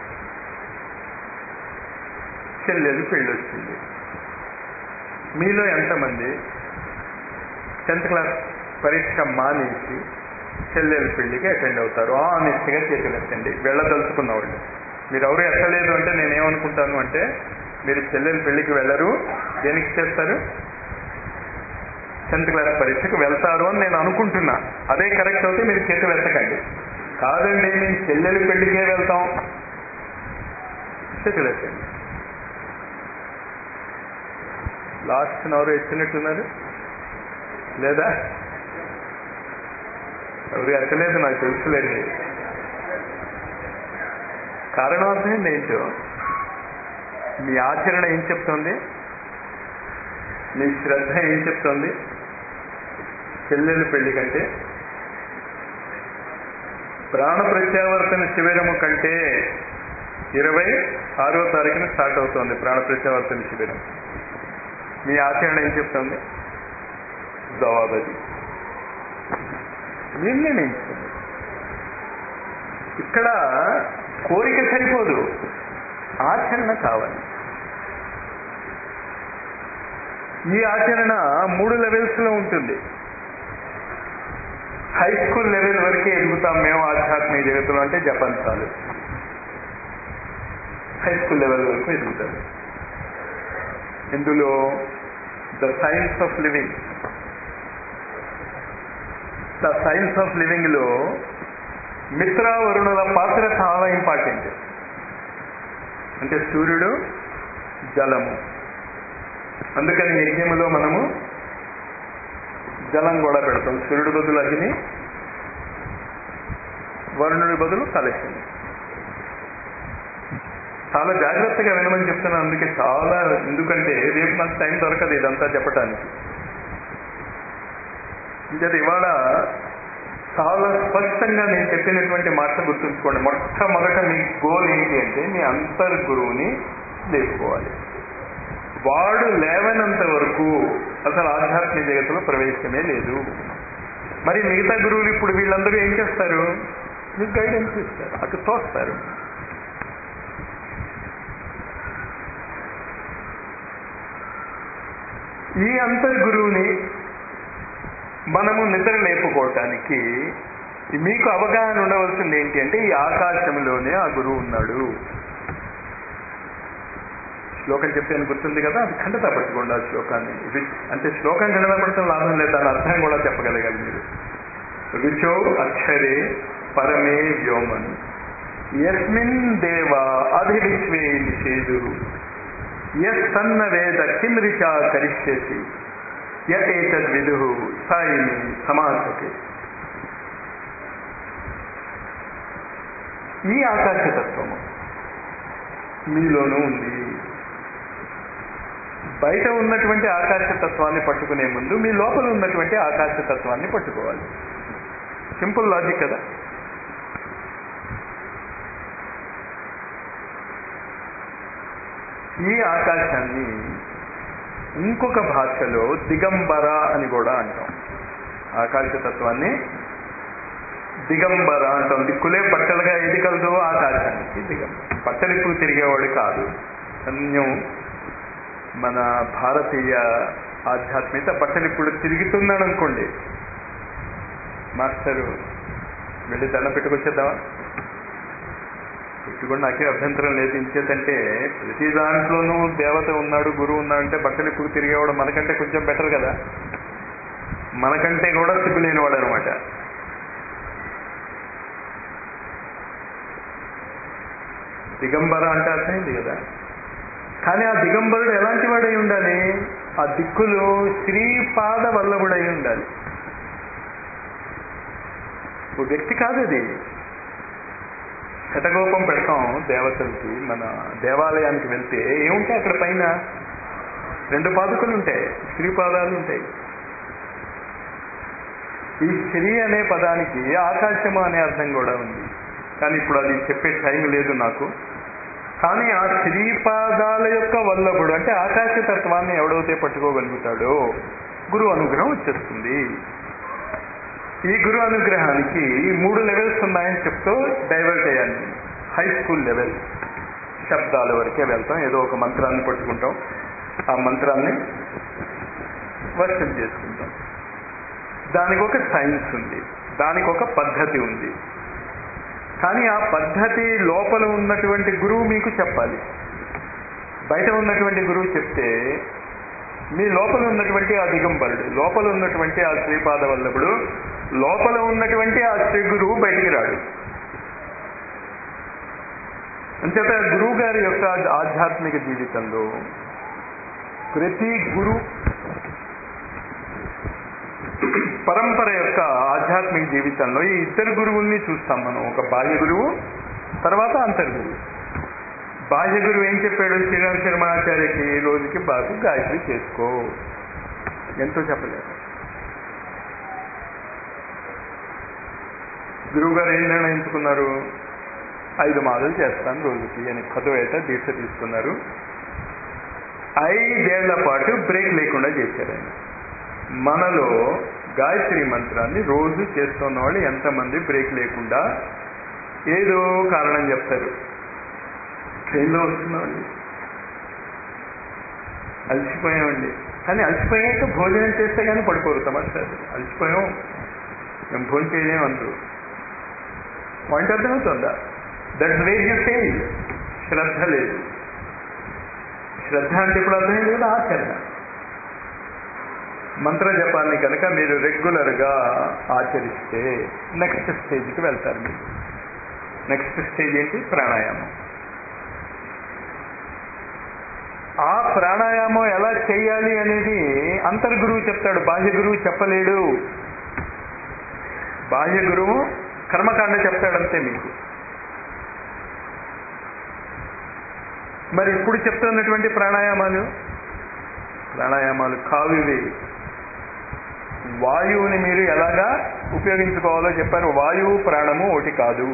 చెల్లెలు పెళ్ళి వచ్చింది. మీలో ఎంతమంది 10th క్లాస్ పరీక్ష మానేసి చెల్లెలు పెళ్లికి అటెండ్ అవుతారు? ఆనెస్ట్గా చేతులు ఎత్తండి వెళ్ళదలుచుకున్న వాళ్ళు. మీరు ఎవరు ఎత్తలేదు అంటే నేనేమనుకుంటాను అంటే మీరు చెల్లెలు పెళ్లికి వెళ్ళరు, దేనికి చేస్తారు? 10th క్లాస్ పరీక్షకు వెళ్తారు అని నేను అనుకుంటున్నా. అదే కరెక్ట్ అవుతే మీరు చేతులు ఎత్తకండి. కాదండి మేము చెల్లెలు పెళ్లికే వెళ్తాం, చేతులు ఎత్తండి. లాస్ట్ ఎవరు ఎత్తినట్టున్నారు లేదా? ఎవరు ఎత్తలేదు, నాకు తెలుసులేండి. కారణం అర్థమైంది ఏంటో. మీ ఆచరణ ఏం చెప్తోంది? మీ శ్రద్ధ ఏం చెప్తోంది? చెల్లెలు పెళ్లి కంటే ప్రాణ ప్రత్యావర్తన శిబిరము కంటే 26వ తారీఖున స్టార్ట్ అవుతోంది ప్రాణ ప్రత్యావర్తన శిబిరం. మీ ఆచరణ ఏం చెప్తోంది? జవాబది. మీరు నిర్ణయించుకోండి. ఇక్కడ కోరిక సరిపోదు, ఆచరణ కావాలి. ఈ ఆచరణ 3 లెవెల్స్లో ఉంటుంది. హై స్కూల్ లెవెల్ వరకే ఎదుగుతాం మేము ఆధ్యాత్మిక జగత్తులో అంటే జపంతాలు హై స్కూల్ లెవెల్ వరకు ఎదుగుతారు. ఇందులో the science of living, the science of లివింగ్లో మిత్ర వరుణుల పాత్ర చాలా ఇంపార్టెంట్. అంటే సూర్యుడు, జలము. అందుకని యజ్ఞములో మనము జలం కూడా పెడతాం. సూర్యుడి బదులు అగ్ని, వరుణుడి బదులు కలశం. చాలా జాగ్రత్తగా వినమని చెప్తున్నాను. అందుకే చాలా, ఎందుకంటే రేపు నాకు టైం దొరకదు ఇదంతా చెప్పడానికి. ఇంకా ఇవాళ చాలా స్పష్టంగా నేను చెప్పినటువంటి మాట గుర్తుంచుకోండి. మొట్టమొదట మీ గోల్ ఏంటి అంటే మీ అంతర్గురువుని లేపుకోవాలి. వాడు లేవనంత వరకు అసలు ఆధ్యాత్మిక జగత్తులో ప్రవేశమే లేదు. మరి మిగతా గురువులు ఇప్పుడు వీళ్ళందరూ ఏం చేస్తారు? మీకు గైడెన్స్ ఇస్తారు, అటు తోస్తారు. ఈ అంతర్గురువుని మనము నిద్ర లేపుకోవటానికి మీకు అవగాహన ఉండవలసింది ఏంటి అంటే ఈ ఆకాశంలోనే ఆ గురువు ఉన్నాడు. శ్లోకం చెప్పాను గుర్తుంది కదా, అది ఖండత పట్టుకోండి ఆ శ్లోకాన్ని. అంటే శ్లోకం ఖండపడటం లాభం లేదు, దాని అర్థం కూడా చెప్పగలగాలి మీరు. రుచో అక్షరే పరమే వ్యోమన్ యస్మిన్ దేవా అధివిశ్వే నిషేధు యన్న వేద కిం రిచా కరిష్యసి ఏతద్ విదు సాయిని సమాసతే. ఈ ఆకాశతత్వము మీలోనూ ఉంది. బయట ఉన్నటువంటి ఆకాశతత్వాన్ని పట్టుకునే ముందు మీ లోపల ఉన్నటువంటి ఆకాశతత్వాన్ని పట్టుకోవాలి. సింపుల్ లాజిక్ కదా. ఈ ఆకాశాన్ని ఇంకొక భాషలో దిగంబర అని కూడా అంటాం. ఆకాశతత్వాన్ని దిగంబర అంటాం. దిక్కులే బట్టలుగా ఏది కలదు ఆకాశానికి దిగంబర. బట్టలు ఇప్పుడు తిరిగేవాడు కాదు. అన్యం మన భారతీయ ఆధ్యాత్మికత బట్టలు ఇప్పుడు తిరుగుతున్నాడు అనుకోండి, మాస్టరు వెళ్ళి దండ పెట్టుకొచ్చేద్దామా? పెట్టుకోండి, నాకే అభ్యంతరం లేదు. ఇంచేతంటే ప్రతి దాంట్లోనూ దేవత ఉన్నాడు, గురువు ఉన్నాడు అంటే బట్టలు ఇప్పుడు తిరిగేవాడు మనకంటే కొంచెం బెటర్ కదా, మనకంటే కూడా సిగ్గులేనివాడు అనమాట. దిగంబర అంటే అర్థమైంది కదా. కానీ ఆ దిగంబరుడు ఎలాంటి వాడై ఉండాలి? ఆ దిక్కులు శ్రీపాద వల్లభుడై ఉండాలి. ఓ వ్యక్తి కాదు అది. శతగోపం పెడతాం దేవతలకి. మన దేవాలయానికి వెళ్తే ఏముంటాయి అక్కడ పైన? 2 పాదుకలు ఉంటాయి, శ్రీపాదాలు ఉంటాయి. ఈ శ్రీ అనే పదానికి ఆకాశము అనే అర్థం కూడా ఉంది. కానీ ఇప్పుడు అది చెప్పే టైం లేదు నాకు. కానీ ఆ శ్రీపాదాల యొక్క వల్లభుడు అంటే ఆకాశతత్వాన్ని ఎవడైతే పట్టుకోగలుగుతాడో గురు అనుగ్రహం వచ్చేస్తుంది. ఈ గురు అనుగ్రహానికి 3 లెవెల్స్ ఉన్నాయని చెప్తూ డైవర్ట్ అయ్యాను. హై స్కూల్ లెవెల్ శబ్దాల వరకే వెళ్తాం. ఏదో ఒక మంత్రాన్ని పట్టుకుంటాం, ఆ మంత్రాన్ని వర్షం చేసుకుంటాం. దానికి ఒక సైన్స్ ఉంది, దానికి ఒక పద్ధతి ఉంది. కానీ ఆ పద్ధతి లోపల ఉన్నటువంటి గురువు మీకు చెప్పాలి. బయట ఉన్నటువంటి గురువు చెప్తే మీ లోపల ఉన్నటువంటి ఆ దిగంబరుడు, లోపల ఉన్నటువంటి ఆ శ్రీపాద వల్లభుడు, లోపల ఉన్నటువంటి ఆ శ్రీ గురువు బయటికి రాడు. అంచేత గురువు గారి యొక్క ఆధ్యాత్మిక జీవితంలో ప్రతి గురు పరంపర యొక్క ఆధ్యాత్మిక జీవితంలో ఈ 2 గురువుల్ని చూస్తాం మనం. ఒక బాహ్య గురువు, తర్వాత అంతర్గురువు. బాహ్య గురువు ఏం చెప్పాడు? శ్రీరామ శర్మాచార్యకి రోజుకి బాగు గాయత్రి చేసుకో, ఎంతో చెప్పలేదు. గురువు గారు ఏం నిర్ణయించుకున్నారు? 5 మాలలు చేస్తాను రోజుకి అని ఖతువేట దీక్ష తీసుకున్నారు. 5 ఏళ్ల పాటు బ్రేక్ లేకుండా చేశారు ఆయన. మనలో గాయత్రి మంత్రాన్ని రోజు చేస్తున్న వాళ్ళు ఎంతమంది బ్రేక్ లేకుండా ఏదో కారణం చెప్తారు. ట్రైన్లో వస్తున్నామండి, అలసిపోయామండి, కానీ అలసిపోయాక భోజనం చేస్తే కానీ పడిపోరు తమాషాలు. అలసిపోయాం, మేము భోజనం చేయలేమంటారు. పాయింట్ అర్థమవుతుందా? That where you fail. శ్రద్ధ లేదు. శ్రద్ధ అంటే ఇప్పుడు అర్థమైంది కదా, ఆచరణ. మంత్ర జపాన్ని కనుక మీరు రెగ్యులర్గా ఆచరిస్తే నెక్స్ట్ స్టేజ్కి వెళ్తారు. మీరు నెక్స్ట్ స్టేజ్ ఏంటి? ప్రాణాయామం. ఆ ప్రాణాయామం ఎలా చేయాలి అనేది అంతర్గురువు చెప్తాడు, బాహ్య గురువు చెప్పలేడు. బాహ్య గురువు కర్మకాండ చెప్తాడంతే మీకు. మరి ఇప్పుడు చెప్తున్నటువంటి ప్రాణాయామాలు కావు ఇవి. వాయువుని మీరు ఎలాగా ఉపయోగించుకోవాలో చెప్పారు. వాయువు ప్రాణము ఒకటి కాదు.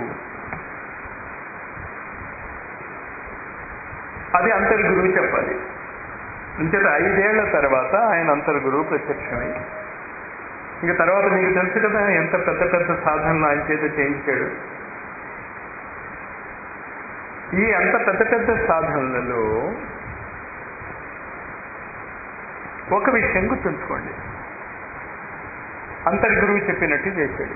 అది అంతర్గురువు చెప్పాలి. ఇంచేత 5 ఏళ్ల తర్వాత ఆయన అంతర్గురువు ప్రత్యక్షమై, ఇంకా తర్వాత మీకు తెలుసు కదా ఎంత పెద్ద పెద్ద సాధనలు ఆయన చేత చేయించాడు. ఈ అంత పెద్ద పెద్ద సాధనలలో ఒక విషయం గుర్తుంచుకోండి, అంతర్గురువు చెప్పినట్టు చేశాడు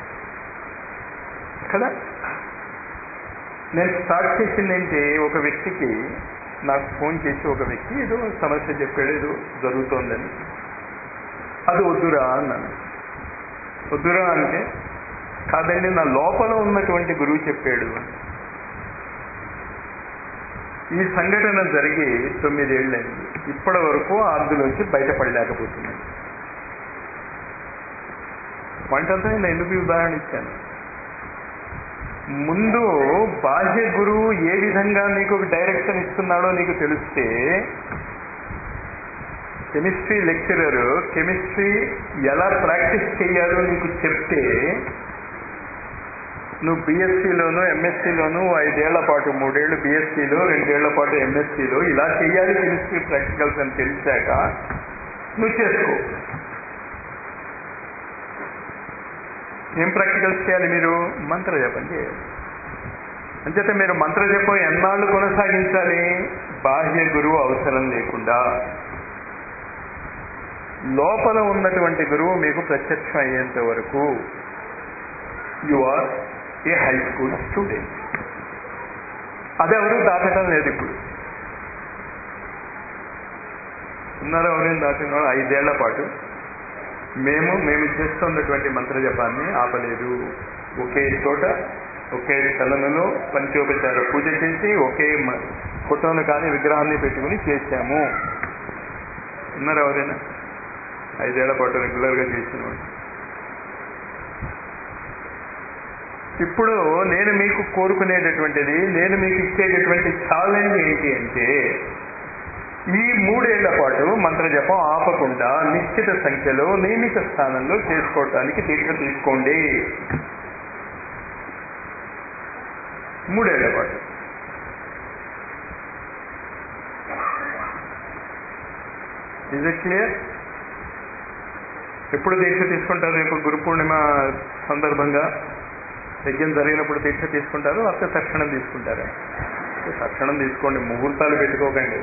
కదా. నేను స్టార్ట్ చేసింది ఏంటి, ఒక వ్యక్తికి నాకు ఫోన్ చేసి ఒక వ్యక్తి ఏదో సమస్య చెప్పాడు, ఏదో జరుగుతోందని. అది వద్దురా అన్నాను. వద్దురా అంటే కాదండి, నా లోపల ఉన్నటువంటి గురువు చెప్పాడు. ఈ సంఘటన జరిగి 9 ఏళ్ళైంది. ఇప్పటి వరకు అందులోంచి బయటపడలేకపోతున్నాను. వంటంతా నేను ఎందుకు ఉదాహరణ ఇచ్చాను. ముందు బాహ్య గురువు ఏ విధంగా నీకు డైరెక్షన్ ఇస్తున్నాడో నీకు తెలిస్తే, కెమిస్ట్రీ లెక్చరర్ కెమిస్ట్రీ ఎలా ప్రాక్టీస్ చేయాలో నీకు చెప్తే, నువ్వు బీఎస్సీలోను ఎంఎస్సీలోను 5 ఏళ్ల పాటు 3 ఏళ్ళు బీఎస్సీలో 2 ఏళ్ల పాటు ఎంఎస్సీలో ఇలా చేయాలి కెమిస్ట్రీ ప్రాక్టికల్స్ అని తెలిసాక నువ్వు చేసుకో. ఏం ప్రాక్టికల్స్ చేయాలి? మీరు మంత్ర జపం చేయాలి. అంచేత మీరు మంత్ర జపం ఎన్నాళ్ళు కొనసాగించాలి? బాహ్య గురువు అవసరం లేకుండా. లోపల ఉన్నటువంటి గురువు మీకు ప్రత్యక్షం అయ్యేంత వరకు you are a high school student. అది ఎవరు దాటడం లేదు. ఇప్పుడు ఉన్నారో ఎవరైనా దాటిన 5 ఏళ్ల పాటు మేము చేస్తున్నటువంటి మంత్ర జపాన్ని ఆపలేదు. ఒకే చోట ఒకే స్థలంలో పంచోపచార పూజ చేసి ఒకే ఫోటోను కానీ విగ్రహాన్ని పెట్టుకుని చేశాము. ఉన్నారో ఎవరైనా 5 ఏళ్ల పాటు రెగ్యులర్గా చేసిన వాళ్ళు? ఇప్పుడు నేను మీకు కోరుకునేటటువంటిది, నేను మీకు ఇచ్చేటటువంటి ఛాలెంజ్ ఏంటి అంటే, ఈ 3 ఏళ్ల పాటు మంత్ర జపం ఆపకుండా నిశ్చిత సంఖ్యలో నియమిత స్థానంలో చేసుకోవటానికి దీక్ష తీసుకోండి. 3 ఏళ్ల పాటు. Is it clear? ఎప్పుడు దీక్ష తీసుకుంటారు? రేపు గురు పూర్ణిమ సందర్భంగా యజ్ఞం జరిగినప్పుడు దీక్ష తీసుకుంటారు, అప్పుడు తక్షణం తీసుకుంటారు. తక్షణం తీసుకోండి, ముహూర్తాలు పెట్టుకోకండి.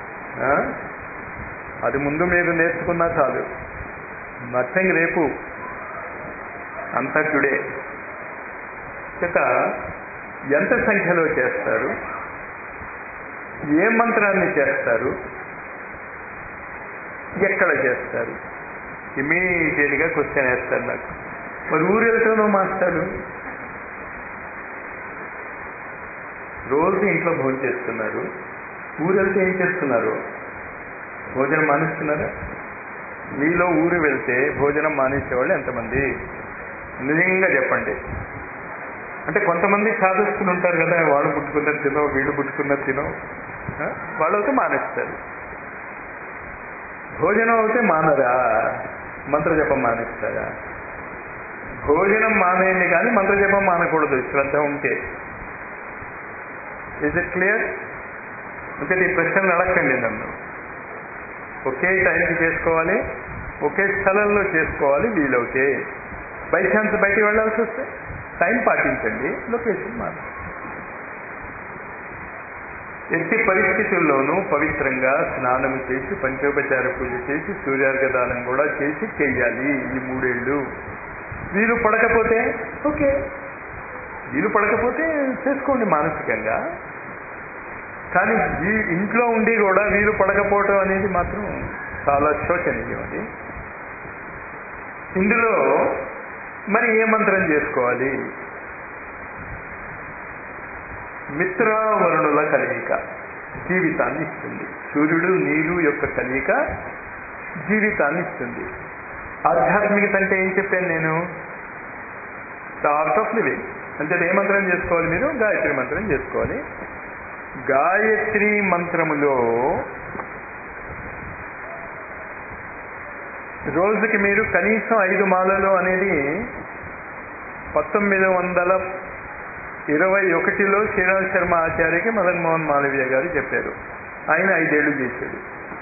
అది ముందు మీరు నేర్చుకున్నా చాలు. నథింగ్ రేపు, అంతా టుడే. చేత ఎంత సంఖ్యలో చేస్తారు, ఏ మంత్రాన్ని చేస్తారు, ఎక్కడ చేస్తారు, ఇమీడియట్గా క్వశ్చన్ వేస్తారు నాకు. మరి ఊరు వెళ్తానో మాస్టారు, రోజు ఇంట్లో భోజనం చేస్తున్నారు, ఊరు వెళ్తే ఏం చేస్తున్నారు? భోజనం మానేస్తున్నారా? మీలో ఊరు వెళ్తే భోజనం మానేసేవాళ్ళు ఎంతమంది? నిజంగా చెప్పండి. అంటే కొంతమంది సాధస్తులు ఉంటారు కదా, వాళ్ళు పుట్టుకున్నది తినో, వీళ్ళు పుట్టుకున్నది తినో, వాళ్ళైతే మానేస్తారు. భోజనం అయితే మానరా, మంత్రజపం మానేస్తారా? భోజనం మానేయండి కానీ మంత్రజపం మానకూడదు, శ్రద్ధ ఉంటే. Is it clear? అంటే ఈ ప్రశ్నలు అడగండి నన్ను. ఒకే టైంకి చేసుకోవాలి, ఒకే స్థలంలో చేసుకోవాలి వీలవుతే. బై ఛాన్స్ బయటికి వెళ్ళాల్సి వస్తే టైం పాటించండి, లొకేషన్ మాత్రం. ఎట్టి పరిస్థితుల్లోనూ పవిత్రంగా స్నానం చేసి పంచోపచార పూజ చేసి సూర్యార్ఘదానం కూడా చేసి చెయ్యాలి ఈ 3 ఏళ్ళు. వీలు పడకపోతే ఓకే, వీలు పడకపోతే చేసుకోండి మానసికంగా. కానీ ఇంట్లో ఉండి కూడా వీలు పడకపోవటం అనేది మాత్రం చాలా శోచనీయం. అది ఇందులో మరి ఏ మంత్రం చేసుకోవాలి? మిత్రవరుణుల కలయిక జీవితాన్ని ఇస్తుంది. సూర్యుడు నీరు యొక్క కలయిక జీవితాన్ని ఇస్తుంది. ఆధ్యాత్మికత అంటే ఏం చెప్పాను నేను? The art of living. అంటే ఏ మంత్రం చేసుకోవాలి మీరు? గాయత్రి మంత్రం చేసుకోవాలి. గాయత్రి మంత్రములో రోజుకి మీరు కనీసం 5 మాలలు అనేది 1921లో శ్రీరామ్ శర్మ ఆచార్యకి మదన్ మోహన్ మాలవీయ గారు చెప్పారు. ఆయన 5 ఏళ్ళు చేశాడు.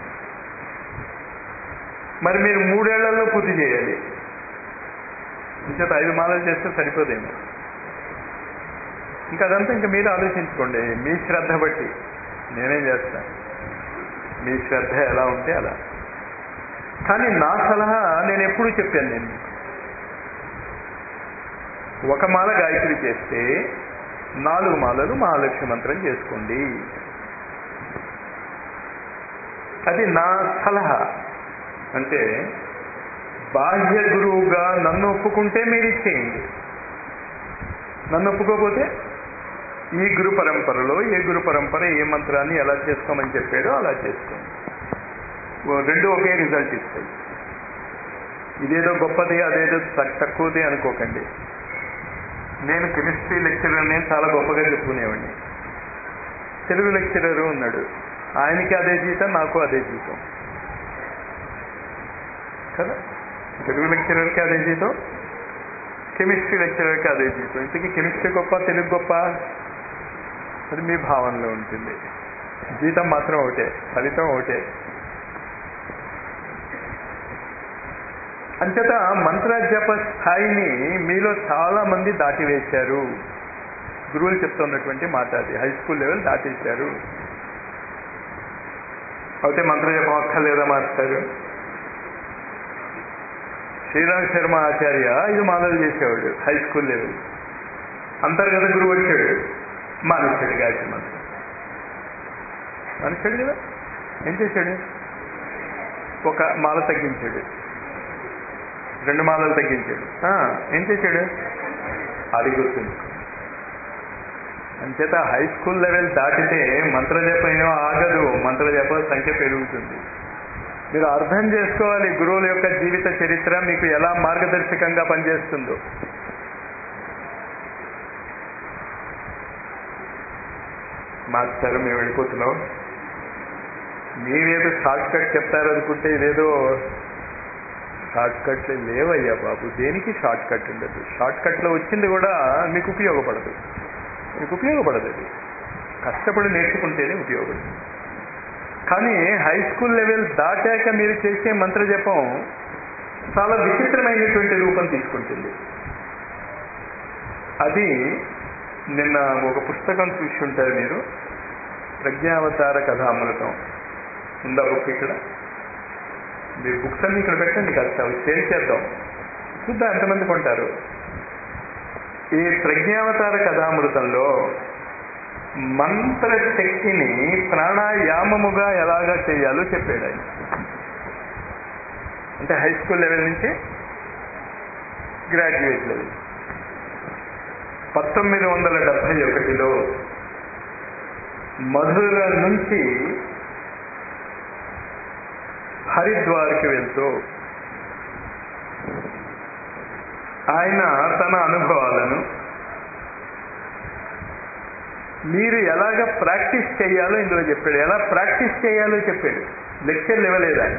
మరి మీరు 3 ఏళ్లలో పూర్తి చేయాలి. ఇంచేత 5 మాలలు చేస్తే సరిపోదేమో. ఇంకా అదంతా ఇంకా మీరు ఆలోచించుకోండి, మీ శ్రద్ధ బట్టి. నేనేం చేస్తాను, మీ శ్రద్ధ ఎలా ఉంటే అలా. కానీ నా సలహా నేను ఎప్పుడూ చెప్పాను, నేను 1 మాల గాయత్రి చేస్తే 4 మాలలు మహాలక్ష్మి మంత్రం చేసుకోండి. అది నా సలహా. అంటే బాహ్య గురువుగా నన్ను ఒప్పుకుంటే మీరు ఇచ్చేయండి, నన్ను ఒప్పుకోకపోతే ఈ గురు పరంపరలో ఏ గురు పరంపర ఏ మంత్రాన్ని ఎలా చేసుకోమని చెప్పాడో అలా చేసుకోండి. 2 ఒకే రిజల్ట్ ఇస్తాయి. ఇదేదో గొప్పది అదేదో తక్కువది అనుకోకండి. నేను కెమిస్ట్రీ లెక్చరర్, నేను చాలా గొప్పగా చెప్పుకునేవాడిని. తెలుగు లెక్చరరు ఉన్నాడు, ఆయనకి అదే జీతం, నాకు అదే జీతం కదా. తెలుగు లెక్చరర్కి అదే జీతం, కెమిస్ట్రీ లెక్చరర్కి అదే జీతం. ఇంతకీ కెమిస్ట్రీ గొప్ప తెలుగు గొప్ప? అది మీ భావనలో ఉంటుంది. జీతం మాత్రం ఒకటే, ఫలితం ఒకటే. అంతట మంత్రజప స్థాయిని మీలో చాలా మంది దాటివేశారు. గురువులు చెప్తున్నటువంటి మాట అది. హై స్కూల్ లెవెల్ దాటేశారు. అయితే మంత్రజపం అక్కర్లేదా మాస్టారు? శ్రీరామ్ శర్మ ఆచార్య 5 మాలలు చేసేవాడు హై స్కూల్ లెవెల్. అంతర్గత గురువు వచ్చాడు, మానేశాడు గాయత్రి మంత్రం. మానేశాడు కదా. ఏం చేశాడు? 1 మాల తగ్గించాడు, 2 మాలలు తగ్గించాడు. ఏం చేశాడు? అది గుర్తుంచుకో. అంచేత హై స్కూల్ లెవెల్ దాటితే మంత్రజపం ఏమో ఆగదు, మంత్రజప సంఖ్య పెరుగుతుంది. మీరు అర్థం చేసుకోవాలి గురువుల యొక్క జీవిత చరిత్ర మీకు ఎలా మార్గదర్శకంగా పనిచేస్తుందో. మాస్టర్ మేము వెళ్ళిపోతున్నాం, మీరేదో షార్ట్ కట్ చెప్తారనుకుంటే ఇదేదో షార్ట్ కట్లు లేవయ్యా బాబు. దేనికి షార్ట్ కట్ ఉండదు. షార్ట్ కట్లో వచ్చింది కూడా మీకు ఉపయోగపడదు. అది కష్టపడి నేర్చుకుంటేనే ఉపయోగపడుతుంది. కానీ హై స్కూల్ లెవెల్ దాటాక మీరు చేసే మంత్రజపం చాలా విచిత్రమైనటువంటి రూపం తీసుకుంటుంది. అది నిన్న ఒక పుస్తకం చూసి ఉంటారు మీరు, ప్రజ్ఞావతార కథామృతం. ఉందా బుక్ ఇక్కడ? మీరు బుక్స్ అన్ని ఇక్కడ పెట్టండి, కాస్త సేల్ చేద్దాం, చూద్దాం ఎంతమంది కొంటారు. ఈ ప్రజ్ఞావతార కథామృతంలో మంత్రశక్తిని ప్రాణాయామముగా ఎలాగా చేయాలో చెప్పాడు ఆయన. అంటే హై స్కూల్ లెవెల్ నుంచి గ్రాడ్యుయేట్ లెవెల్. 1971లో మధుర నుంచి హరిద్వార్కి వెళ్తూ ఆయన తన అనుభవాలను మీరు ఎలాగ ప్రాక్టీస్ చేయాలో ఇందులో చెప్పాడు. ఎలా ప్రాక్టీస్ చేయాలో చెప్పాడు. లెక్చర్ లెవెల్ ఆయన.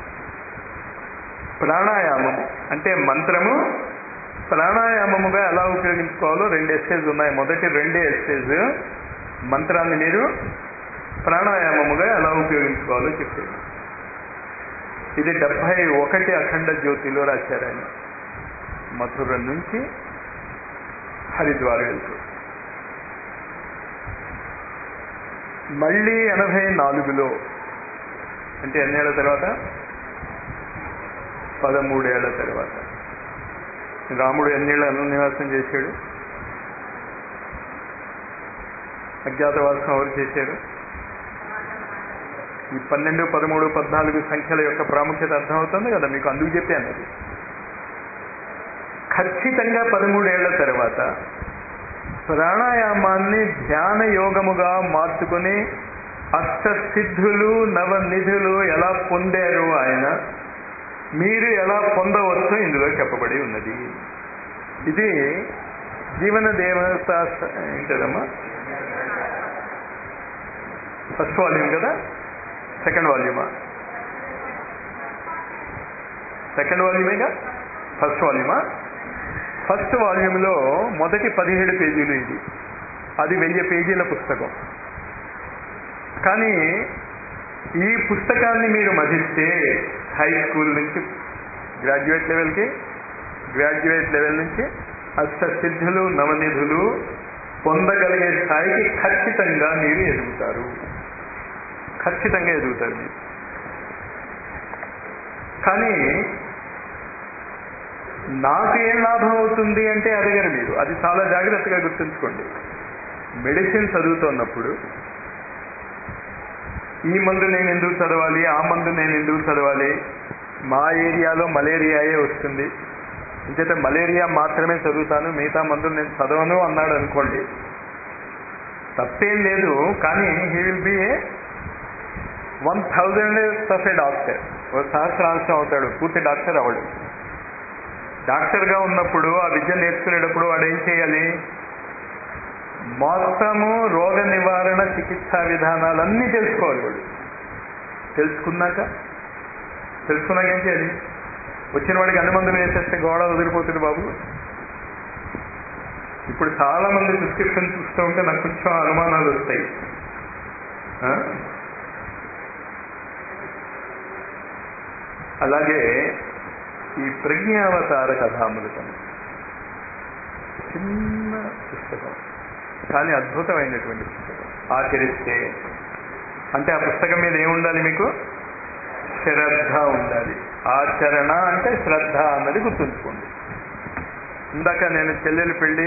ప్రాణాయామం అంటే మంత్రము ప్రాణాయామముగా ఎలా ఉపయోగించుకోవాలో 2 ఎస్సేజ్ ఉన్నాయి. మొదటి 2 ఎస్సేజ్ మంత్రాన్ని మీరు ప్రాణాయామముగా ఎలా ఉపయోగించుకోవాలో చెప్పాడు. ఇది 71 అఖండ జ్యోతిలో రాశారు ఆయన. మథుర నుంచి హరిద్వార్ వెళ్తూ. మళ్ళీ 84లో, అంటే ఎన్నేళ్ల తర్వాత, 13 ఏళ్ల తర్వాత. రాముడు ఎన్నేళ్ళు అరణ్యవాసం చేశాడు? అజ్ఞాతవాసం ఎవరు చేశారు? ఈ 12, 13, 14 సంఖ్యల యొక్క ప్రాముఖ్యత అర్థమవుతుంది కదా మీకు, అందుకు చెప్పాను. అది ఖచ్చితంగా 13 ఏళ్ల తర్వాత ప్రాణాయామాన్ని ధ్యాన యోగముగా మార్చుకుని అష్టసిద్ధులు నవనిధులు ఎలా పొందారు ఆయన, మీరు ఎలా పొందవచ్చు ఇందులో చెప్పబడి ఉన్నది. ఇది జీవన దేవత ఏంటదమ్మా, ఫస్ట్ వాల్యూమ్ కదా, సెకండ్ వాల్యూమా? సెకండ్ వాల్యూమేగా, ఫస్ట్ వాల్యూమా? ఫస్ట్ వాల్యూమ్లో మొదటి 17 పేజీలు ఇది. అది 1000 పేజీల పుస్తకం. కానీ ఈ పుస్తకాన్ని మీరు మధిస్తే హై స్కూల్ నుంచి గ్రాడ్యుయేట్ లెవెల్కి, గ్రాడ్యుయేట్ లెవెల్ నుంచి అష్టసిద్ధులు నవనిధులు పొందగలిగే స్థాయికి ఖచ్చితంగా మీరు ఎదుగుతారు. ఖచ్చితంగా ఎదుగుతారు మీరు. కానీ నాకు ఏం లాభం అవుతుంది అంటే అడిగారు మీరు. అది చాలా జాగ్రత్తగా గుర్తుంచుకోండి. మెడిసిన్ చదువుతున్నప్పుడు ఈ మందు నేను ఎందుకు చదవాలి, ఆ మందు నేను ఎందుకు చదవాలి, మా ఏరియాలో మలేరియాయే వస్తుంది ఇంకైతే మలేరియా మాత్రమే చదువుతాను, మిగతా మందులు నేను చదవను అన్నాడు అనుకోండి, తప్పేం లేదు. కానీ he will be a 1000th of a doctor. ఒక సహస్రాంశం అవుతాడు, పూర్తి డాక్టర్ అవడు. డాక్టర్గా ఉన్నప్పుడు ఆ విద్య నేర్చుకునేటప్పుడు వాడు ఏం చేయాలి? మొత్తము రోగ నివారణ చికిత్సా విధానాలన్నీ తెలుసుకోవాలి వాడు. తెలుసుకున్నాక ఏం చేయాలి? వచ్చిన వాడికి అన్ని మందులు వేసేస్తే గోడ వదిలిపోతుంది బాబు. ఇప్పుడు చాలా మంది ప్రిస్క్రిప్షన్ చూస్తూ ఉంటే నాకు కొంచెం అనుమానాలు వస్తాయి. అలాగే ఈ ప్రజ్ఞావతార కథామృతం చిన్న పుస్తకం, కానీ అద్భుతమైనటువంటి పుస్తకం. ఆచరిస్తే అంటే ఆ పుస్తకం మీద ఏముండాలి మీకు? శ్రద్ధ ఉండాలి. ఆచరణ అంటే శ్రద్ధ అన్నది గుర్తుంచుకోండి. ఇందాక నేను చెల్లెలు పెళ్ళి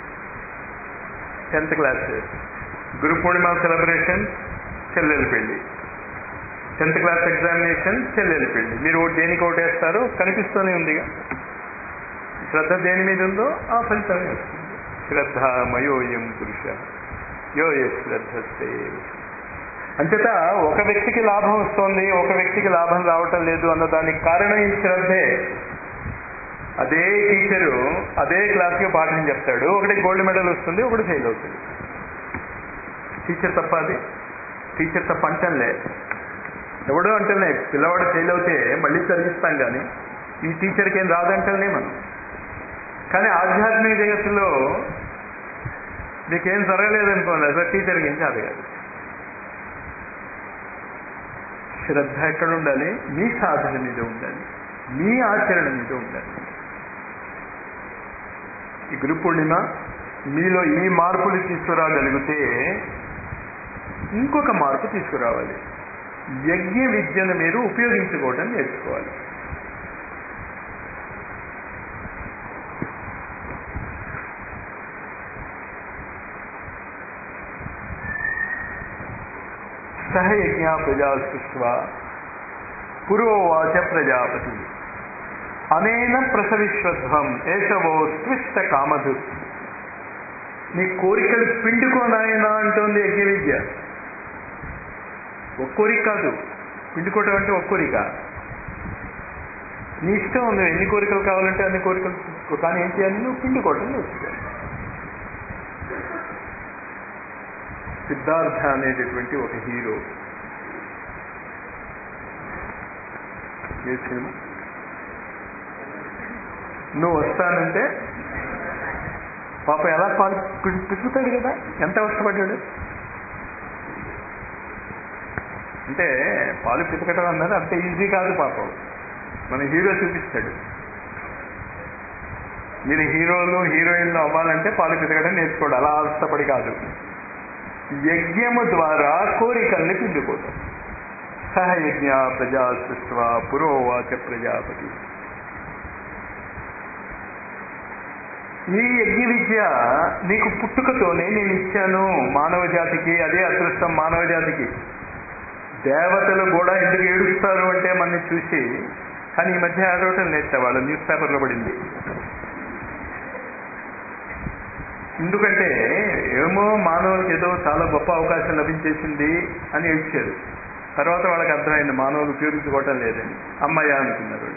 10th class, Guru Purnima celebration చెల్లెలు పెళ్ళి, 10th క్లాస్ ఎగ్జామినేషన్ చెల్లెలు పెళ్ళి. మీరు దేనికి ఓటేస్తారో కనిపిస్తూనే ఉందిగా. శ్రద్ధ దేని మీద ఉందో ఆ ఫలితమే వస్తుంది. శ్రద్ధ మయోయం పురుష యో శ్రద్ధస్తే. అంచేత ఒక వ్యక్తికి లాభం వస్తుంది, ఒక వ్యక్తికి లాభం రావటం లేదు అన్న దానికి కారణం ఈ శ్రద్ధే. అదే టీచరు అదే క్లాస్కి పాఠం చెప్తాడు, ఒకటి గోల్డ్ మెడల్ వస్తుంది, ఒకటి ఫెయిల్ అవుతుంది. టీచర్ తప్ప? అది టీచర్ తప్ప అంటలే, ఎవడో అంటలే. పిల్లవాడు ఫెయిల్ అవుతే మళ్ళీ చదివిస్తాం, కానీ ఈ టీచర్కి ఏం రాదంటలే మనం. కానీ ఆధ్యాత్మిక జగత్తులో మీకేం జరగలేదనుకోండి, అసలు టీచర్కి ఏం చదవదు. శ్రద్ధ ఎక్కడ ఉండాలి? మీ సాధన మీద ఉండాలి, మీ ఆచరణ మీద ఉండాలి. ఈ గురు పూర్ణిమ మీలో ఈ మార్పులు తీసుకురాగలిగితే ఇంకొక మార్పు తీసుకురావాలి. యజ్ఞ విద్యను మీరు ఉపయోగించుకోవడం నేర్చుకోవాలి. సహ యజ్ఞ ప్రజా సృష్వా పురోవాచ ప్రజాపతి అనేన ప్రసవిశ్వధ్వం ఏషవోత్కృష్ట కామధు. నీ కోరికలు పిండుకోనాయనా అంటోంది యజ్ఞ విద్య. ఒక్కోరిక కాదు, పిండుకోవటం అంటే ఒక్కోరిక. నీ ఇష్టం, నువ్వు ఎన్ని కోరికలు కావాలంటే అన్ని కోరికలు, కానీ ఏం చేయాలి? నువ్వు పిండుకోవటం నేర్చుకోవాలి. సిద్ధార్థ అనేటటువంటి ఒక హీరో, ఏ సినిమా? నువ్వు వస్తానంటే పాపం ఎలా పిసుకుతాడు కదా, ఎంత అవసరపడ్డాడు. అంటే పాలు పితకటం అన్నది అంత ఈజీ కాదు పాపం. మన హీరో చూపిస్తాడు. మీరు హీరోలు హీరోయిన్లు అవ్వాలంటే పాలు పితకడం నేర్చుకోండి, అలా అవస్థపడి కాదు. యజ్ఞము ద్వారా కోరికల్ని పిండిపోతాం. సహయజ్ఞ ప్రజా సృష్వ పురోవాచ ప్రజాపతి. ఈ యజ్ఞ విద్య నీకు పుట్టుకతోనే నేను ఇచ్చాను మానవ జాతికి. అదే అదృష్టం మానవ జాతికి. దేవతలు కూడా ఎందుకు ఏడుస్తారు అంటే మనని చూసి, కానీ ఈ మధ్య ఏడవటం నేర్చేవాళ్ళు, న్యూస్ పేపర్లో పడింది. ఎందుకంటే ఏమో మానవులకి ఏదో చాలా గొప్ప అవకాశం లభించేసింది అని ఏడ్చారు. తర్వాత వాళ్ళకి అర్థమైంది మానవులు ఉపయోగించుకోవటం లేదని. అమ్మయ్య అనుకున్నారు.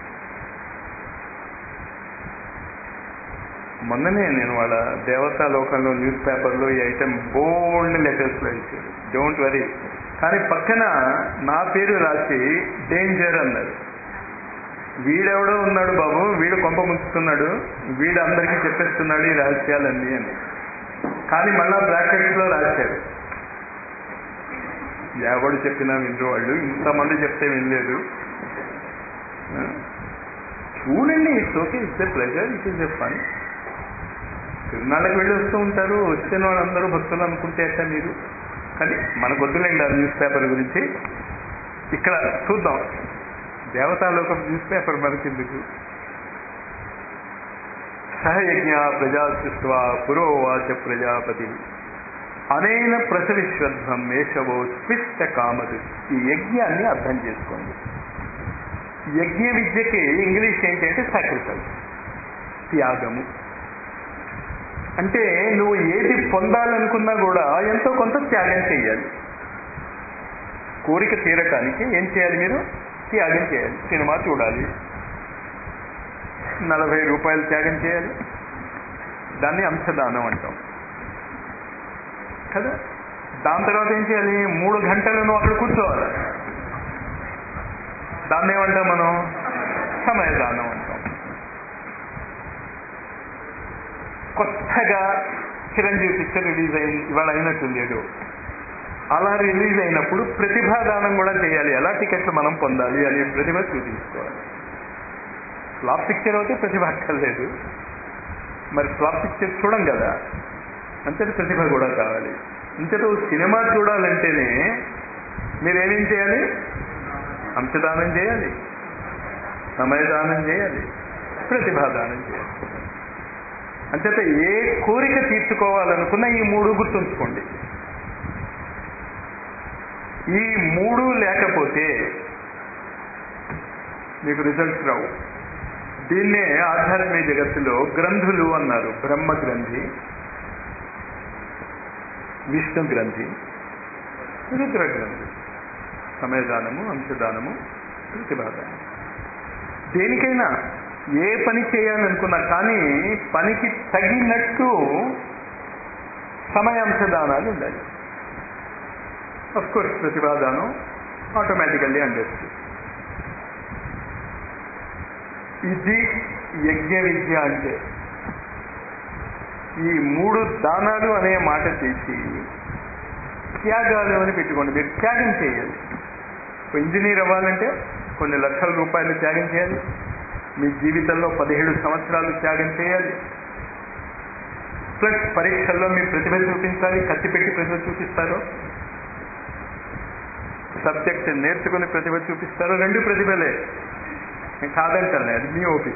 మొన్ననే నేను వాళ్ళ దేవతా లోకంలో న్యూస్ పేపర్లో ఈ ఐటెం బోల్డ్ లెటర్స్లో ఇచ్చారు, డోంట్ వరీ. కానీ పక్కన నా పేరు రాసి డేంజర్ అన్నారు. వీడెవడో ఉన్నాడు బాబు, వీడు కొంప ముంచుతున్నాడు, వీడు అందరికీ చెప్పేస్తున్నాడు ఈ రహస్యాలన్నీ అని. కానీ మళ్ళా బ్రాకెట్స్లో రాశారు ఎవడు చెప్పినా వినరు వాళ్ళు, ఇంతమంది చెప్తే వినలేదు. చూడండి, it's okay, it's a pleasure, it is a fun. తిరునాళ్ళకి వెళ్ళి వస్తూ ఉంటారు, వచ్చిన వాళ్ళందరూ భక్తులు అనుకుంటే అట్లా మీరు. కానీ మనకు వద్దులేండి ఆ న్యూస్ పేపర్ గురించి. ఇక్కడ చూద్దాం, దేవతాలోక న్యూస్ పేపర్ మనకెందుకు. సహయజ్ఞ ప్రజా సృష్వా పురోవాచ ప్రజాపతి అనేన ప్రసవిశ్వధ్వం మేషవో స్పిష్ట కామదు. ఈ యజ్ఞాన్ని అర్థం చేసుకోండి. యజ్ఞ విద్యకి ఇంగ్లీష్ ఏంటంటే సాక్రిఫైస్, త్యాగము. అంటే నువ్వు ఏది పొందాలనుకున్నా కూడా ఎంతో కొంత త్యాగం చేయాలి. కోరిక తీరటానికి ఏం చేయాలి? మీరు త్యాగం చేయాలి. సినిమా చూడాలి, 40 రూపాయలు త్యాగం చేయాలి, దాన్ని అంశదానం అంటాం కదా. దాని తర్వాత ఏం చేయాలి? 3 గంటలు నువ్వు అక్కడ కూర్చోవాలి, దాన్ని ఏమంటాం మనం? సమయదానం అంటాం. కొత్తగా చిరంజీవి పిక్చర్ రిలీజ్ అయింది, ఇవాళ అయినట్టుంది ఏదో. అలా రిలీజ్ అయినప్పుడు ప్రతిభాదానం కూడా చేయాలి. ఎలా టికెట్లు మనం పొందాలి అని ప్రతిభ చూపించుకోవాలి. ఫ్లాప్ పిక్చర్ అయితే ప్రతిభ అక్కర్లేదు, మరి ఫ్లాప్ పిక్చర్ చూడం కదా, అంతటి ప్రతిభ కూడా కావాలి. ఇంతలో సినిమా చూడాలంటేనే మీరేమేం చేయాలి? అంశదానం చేయాలి, సమయదానం చేయాలి, ప్రతిభాదానం చేయాలి. అంచేత ఏ కోరిక తీర్చుకోవాలనుకున్నా ఈ 3 గుర్తుంచుకోండి. ఈ 3 లేకపోతే మీకు రిజల్ట్స్ రావు. దీన్నే ఆధ్యాత్మిక జగత్తులో గ్రంథులు అన్నారు. బ్రహ్మ గ్రంథి, విష్ణు గ్రంథి, రుద్ర గ్రంథి. సమయదానము, అంశదానము, ప్రతిభాదానం. దేనికైనా ఏ పని చేయాలనుకున్నా కానీ పనికి తగినట్టు సమయాంశదానాలు ఉండాలి. అఫ్కోర్స్ ప్రతిభాదానం ఆటోమేటికల్లీ అండొచ్చు. ఇది యజ్ఞ విద్య అంటే. ఈ 3 దానాలు అనే మాట తీసి త్యాగాలు అని పెట్టుకోండి. మీరు త్యాగం చేయాలి. ఇంజనీర్ అవ్వాలంటే కొన్ని లక్షల రూపాయలు త్యాగం చేయాలి. మీ జీవితంలో 17 సంవత్సరాలు త్యాగం చేయాలి. ప్లస్ పరీక్షల్లో మీ ప్రతిభ చూపించాలి. కత్తి పెట్టి ప్రతిభ చూపిస్తారు, సబ్జెక్ట్ నేర్చుకుని ప్రతిభ చూపిస్తారు. 2 ప్రతిభలే, కాదంటానే, అది మీ ఓపిక.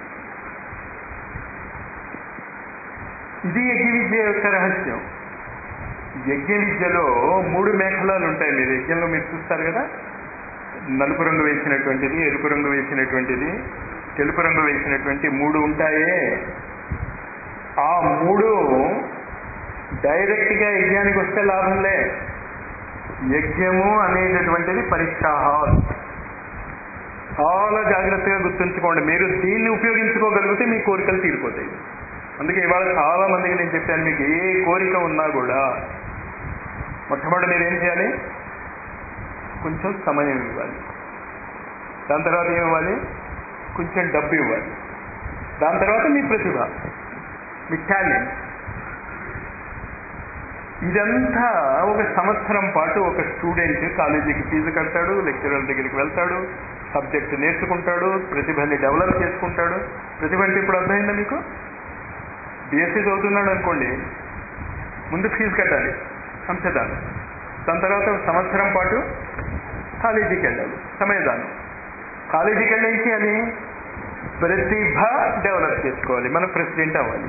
ఇది యజ్ఞ విద్య యొక్క రహస్యం. యజ్ఞ విద్యలో 3 మేఖలాలు ఉంటాయి. మీరు యజ్ఞంలో మీరు చూస్తారు కదా, నలుపు రంగు వేసినటువంటిది, ఎరుపు రంగు వేసినటువంటిది, తెలుపు రంగు వేసినటువంటి 3 ఉంటాయే. ఆ 3 డైరెక్ట్గా యజ్ఞానికి వస్తే లాభంలే. యజ్ఞము అనేటటువంటిది పరీక్షా హాల్. చాలా జాగ్రత్తగా గుర్తుంచుకోండి. మీరు దీన్ని ఉపయోగించుకోగలిగితే మీ కోరికలు తీరిపోతాయి. అందుకే ఇవాళ చాలా మందికి నేను చెప్పాను, మీకు ఏ కోరిక ఉన్నా కూడా మొట్టమొదటి మీరు ఏం చేయాలి? కొంచెం సమయం ఇవ్వాలి. దాని తర్వాత ఏమి ఇవ్వాలి? కొంచెం డబ్బు ఇవ్వాలి. దాని తర్వాత మీ ప్రతిభ, మీ టాలెంట్. ఇదంతా ఒక సంవత్సరం పాటు ఒక స్టూడెంట్ కాలేజీకి ఫీజు కడతాడు, లెక్చరర్ దగ్గరికి వెళ్తాడు, సబ్జెక్ట్ నేర్చుకుంటాడు, ప్రతిభని డెవలప్ చేసుకుంటాడు. ప్రతిభ అంటే ఇప్పుడు అర్థమైందా మీకు? బీఎస్సీ చదువుతున్నాడు అనుకోండి, ముందు ఫీజు కట్టాలి అంశదానం, దాని తర్వాత సంవత్సరం పాటు కాలేజీకి వెళ్ళాలి సమయదానం. కాలేజీకి వెళ్ళేసి అని ప్రతిభ డెవలప్ చేసుకోవాలి, మనం ప్రెసిడెంట్ అవ్వాలి.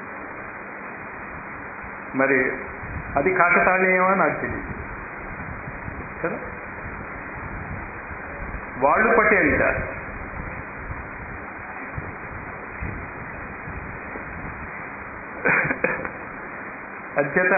మరి అది కాకతాళీయమో నాకు తెలియదు కదా. వాళ్ళు పటేల్ట అధ్యత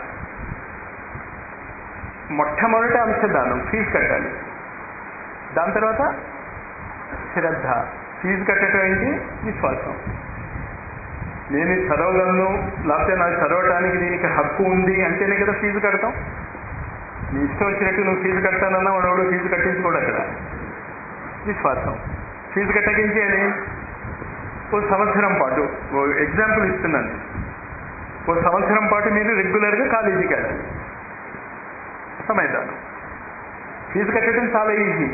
మొట్టమొదటి అంశదానం, ఫీజు కట్టాలి. దాని తర్వాత శ్రద్ధ. ఫీజు కట్టడం ఏంటి? విశ్వాసం. నేను చదవగలను, లేకపోతే నాకు చదవటానికి దీనికి హక్కు ఉంది అంటేనే కదా ఫీజు కడతాం. నీ ఇష్టం వచ్చినట్టు నువ్వు ఫీజు కడతానన్నా వాడు ఫీజు కట్టించుకోడు అక్కడ. విశ్వాసం. ఫీజు కట్టగించేది ఓ సంవత్సరం పాటు, ఓ ఎగ్జాంపుల్ ఇస్తున్నాను, ఓ సంవత్సరం పాటు మీరు రెగ్యులర్గా కాలేజీకి వెళ్ళాలి సమయదానం. ఫీజు కట్టడం చాలా ఈజీ.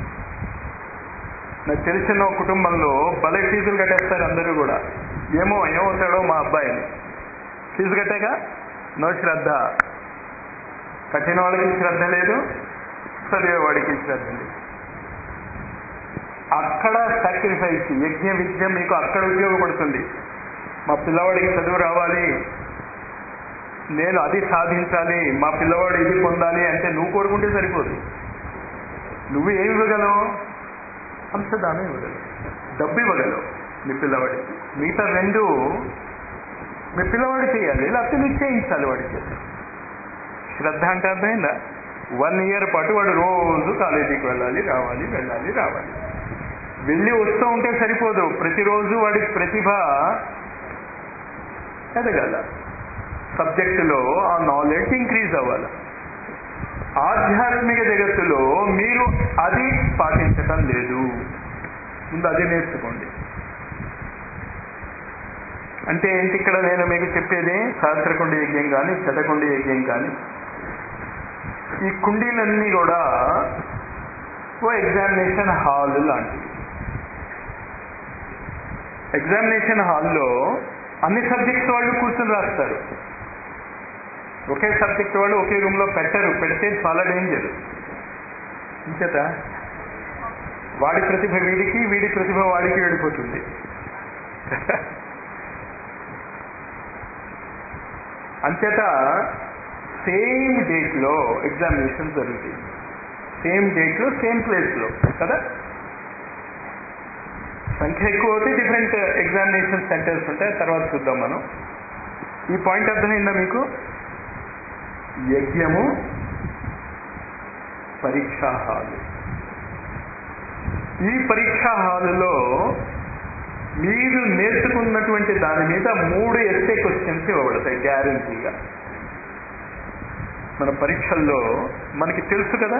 నాకు తెలిసిన కుటుంబంలో భలే ఫీజులు కట్టేస్తారు అందరూ కూడా. ఏమవుతాడో మా అబ్బాయిని ఫీజు కట్టాక నో శ్రద్ధ. కట్టిన వాళ్ళకి శ్రద్ధ లేదు, చదివేవాడికి శ్రద్ధ లేదు. అక్కడ సాక్రిఫైస్, యజ్ఞ విద్య మీకు అక్కడ ఉపయోగపడుతుంది. మా పిల్లవాడికి చదువు రావాలి, నేను అది సాధించాలి, మా పిల్లవాడు ఇది పొందాలి అంటే నువ్వు కోరుకుంటే సరిపోదు. నువ్వు ఏమి ఇవ్వగలవు? అంశదానం ఇవ్వగలవు, డబ్బు ఇవ్వగలవు మీ పిల్లవాడికి. మిగతా రెండు మీ పిల్లవాడు చేయాలి, లేకపోతే మీరు చేయించాలి వాడికి. శ్రద్ధ అంటే అర్థమైందా? 1 year పాటు వాడు రోజు కాలేజీకి వెళ్ళాలి, రావాలి, వెళ్ళాలి, రావాలి. వెళ్ళి వస్తూ ఉంటే సరిపోదు, ప్రతిరోజు వాడి ప్రతిభ ఎదగాల, సబ్జెక్టులో ఆ నాలెడ్జ్ ఇంక్రీజ్ అవ్వాలి. ఆధ్యాత్మిక జగత్తులో మీరు అది పాటించటం లేదు, ముందు అది నేర్చుకోండి. అంటే ఏంటి ఇక్కడ నేను మీకు చెప్పేది? సహస్రకుండ యజ్ఞం కానీ, శతకుండ యజ్ఞం కానీ, ఈ కుండీలన్నీ కూడా ఓ ఎగ్జామినేషన్ హాల్ లాంటివి. ఎగ్జామినేషన్ హాల్లో అన్ని సబ్జెక్ట్స్ వాళ్ళు కూర్చొని రాస్తారు. ఒకే సబ్జెక్ట్ వాళ్ళు ఒకే రూమ్లో పెట్టరు, పెడితే చాలా డేంజర్. అంచేత వాడి ప్రతిభ వీడికి, వీడి ప్రతిభ వాడికి వెళ్ళిపోతుంది. అంచేత సేమ్ డేట్లో ఎగ్జామినేషన్ జరుగుతుంది, సేమ్ డేట్లో సేమ్ ప్లేస్లో కదా. సంఖ్య ఎక్కువ అవుతే డిఫరెంట్ ఎగ్జామినేషన్ సెంటర్స్ ఉంటాయి, తర్వాత చూద్దాం మనం. ఈ పాయింట్ అర్థమైందా మీకు? యజ్ఞము, పరీక్షా హాలు. ఈ పరీక్షా హాలులో మీరు నేర్చుకున్నటువంటి దాని మీద 3 ఎస్సే క్వశ్చన్స్ ఇవ్వబడతాయి గ్యారంటీగా. మన పరీక్షల్లో మనకి తెలుసు కదా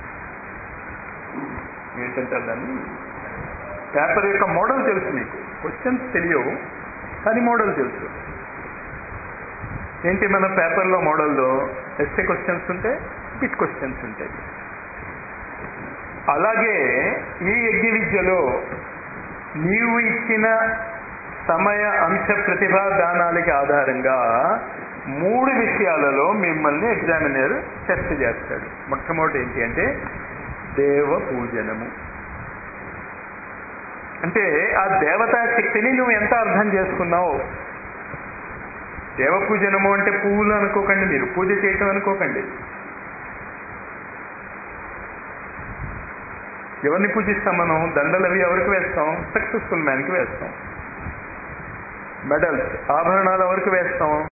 ఏంటంటారు దాన్ని, పేపర్ యొక్క మోడల్ తెలుసు మీకు. క్వశ్చన్స్ తెలియవు కానీ మోడల్ తెలుసు. ఏంటి మన పేపర్లో మోడల్లో ఎస్సే క్వశ్చన్స్ ఉంటాయి, బిట్ క్వశ్చన్స్ ఉంటాయి. అలాగే ఈ యజ్ఞ విద్యలో నీవు ఇచ్చిన సమయ, అంశ, ప్రతిభా దానాలకి ఆధారంగా 3 విషయాలలో మిమ్మల్ని ఎగ్జామినర్ టెస్ట్ చేస్తాడు. మొట్టమొదటి ఏంటి అంటే దేవ పూజనము. అంటే ఆ దేవతా శక్తిని నువ్వు ఎంత అర్థం చేసుకున్నావు. దేవ పూజనము అంటే పువ్వులు అనుకోకండి, మీరు పూజ చేయటం అనుకోకండి. ఎవరిని పూజిస్తాం మనం? దండలు అవి ఎవరికి వేస్తాం? సక్సెస్ఫుల్ మ్యాన్కి వేస్తాం. మెడల్స్, ఆభరణాలు ఎవరికి వేస్తాం?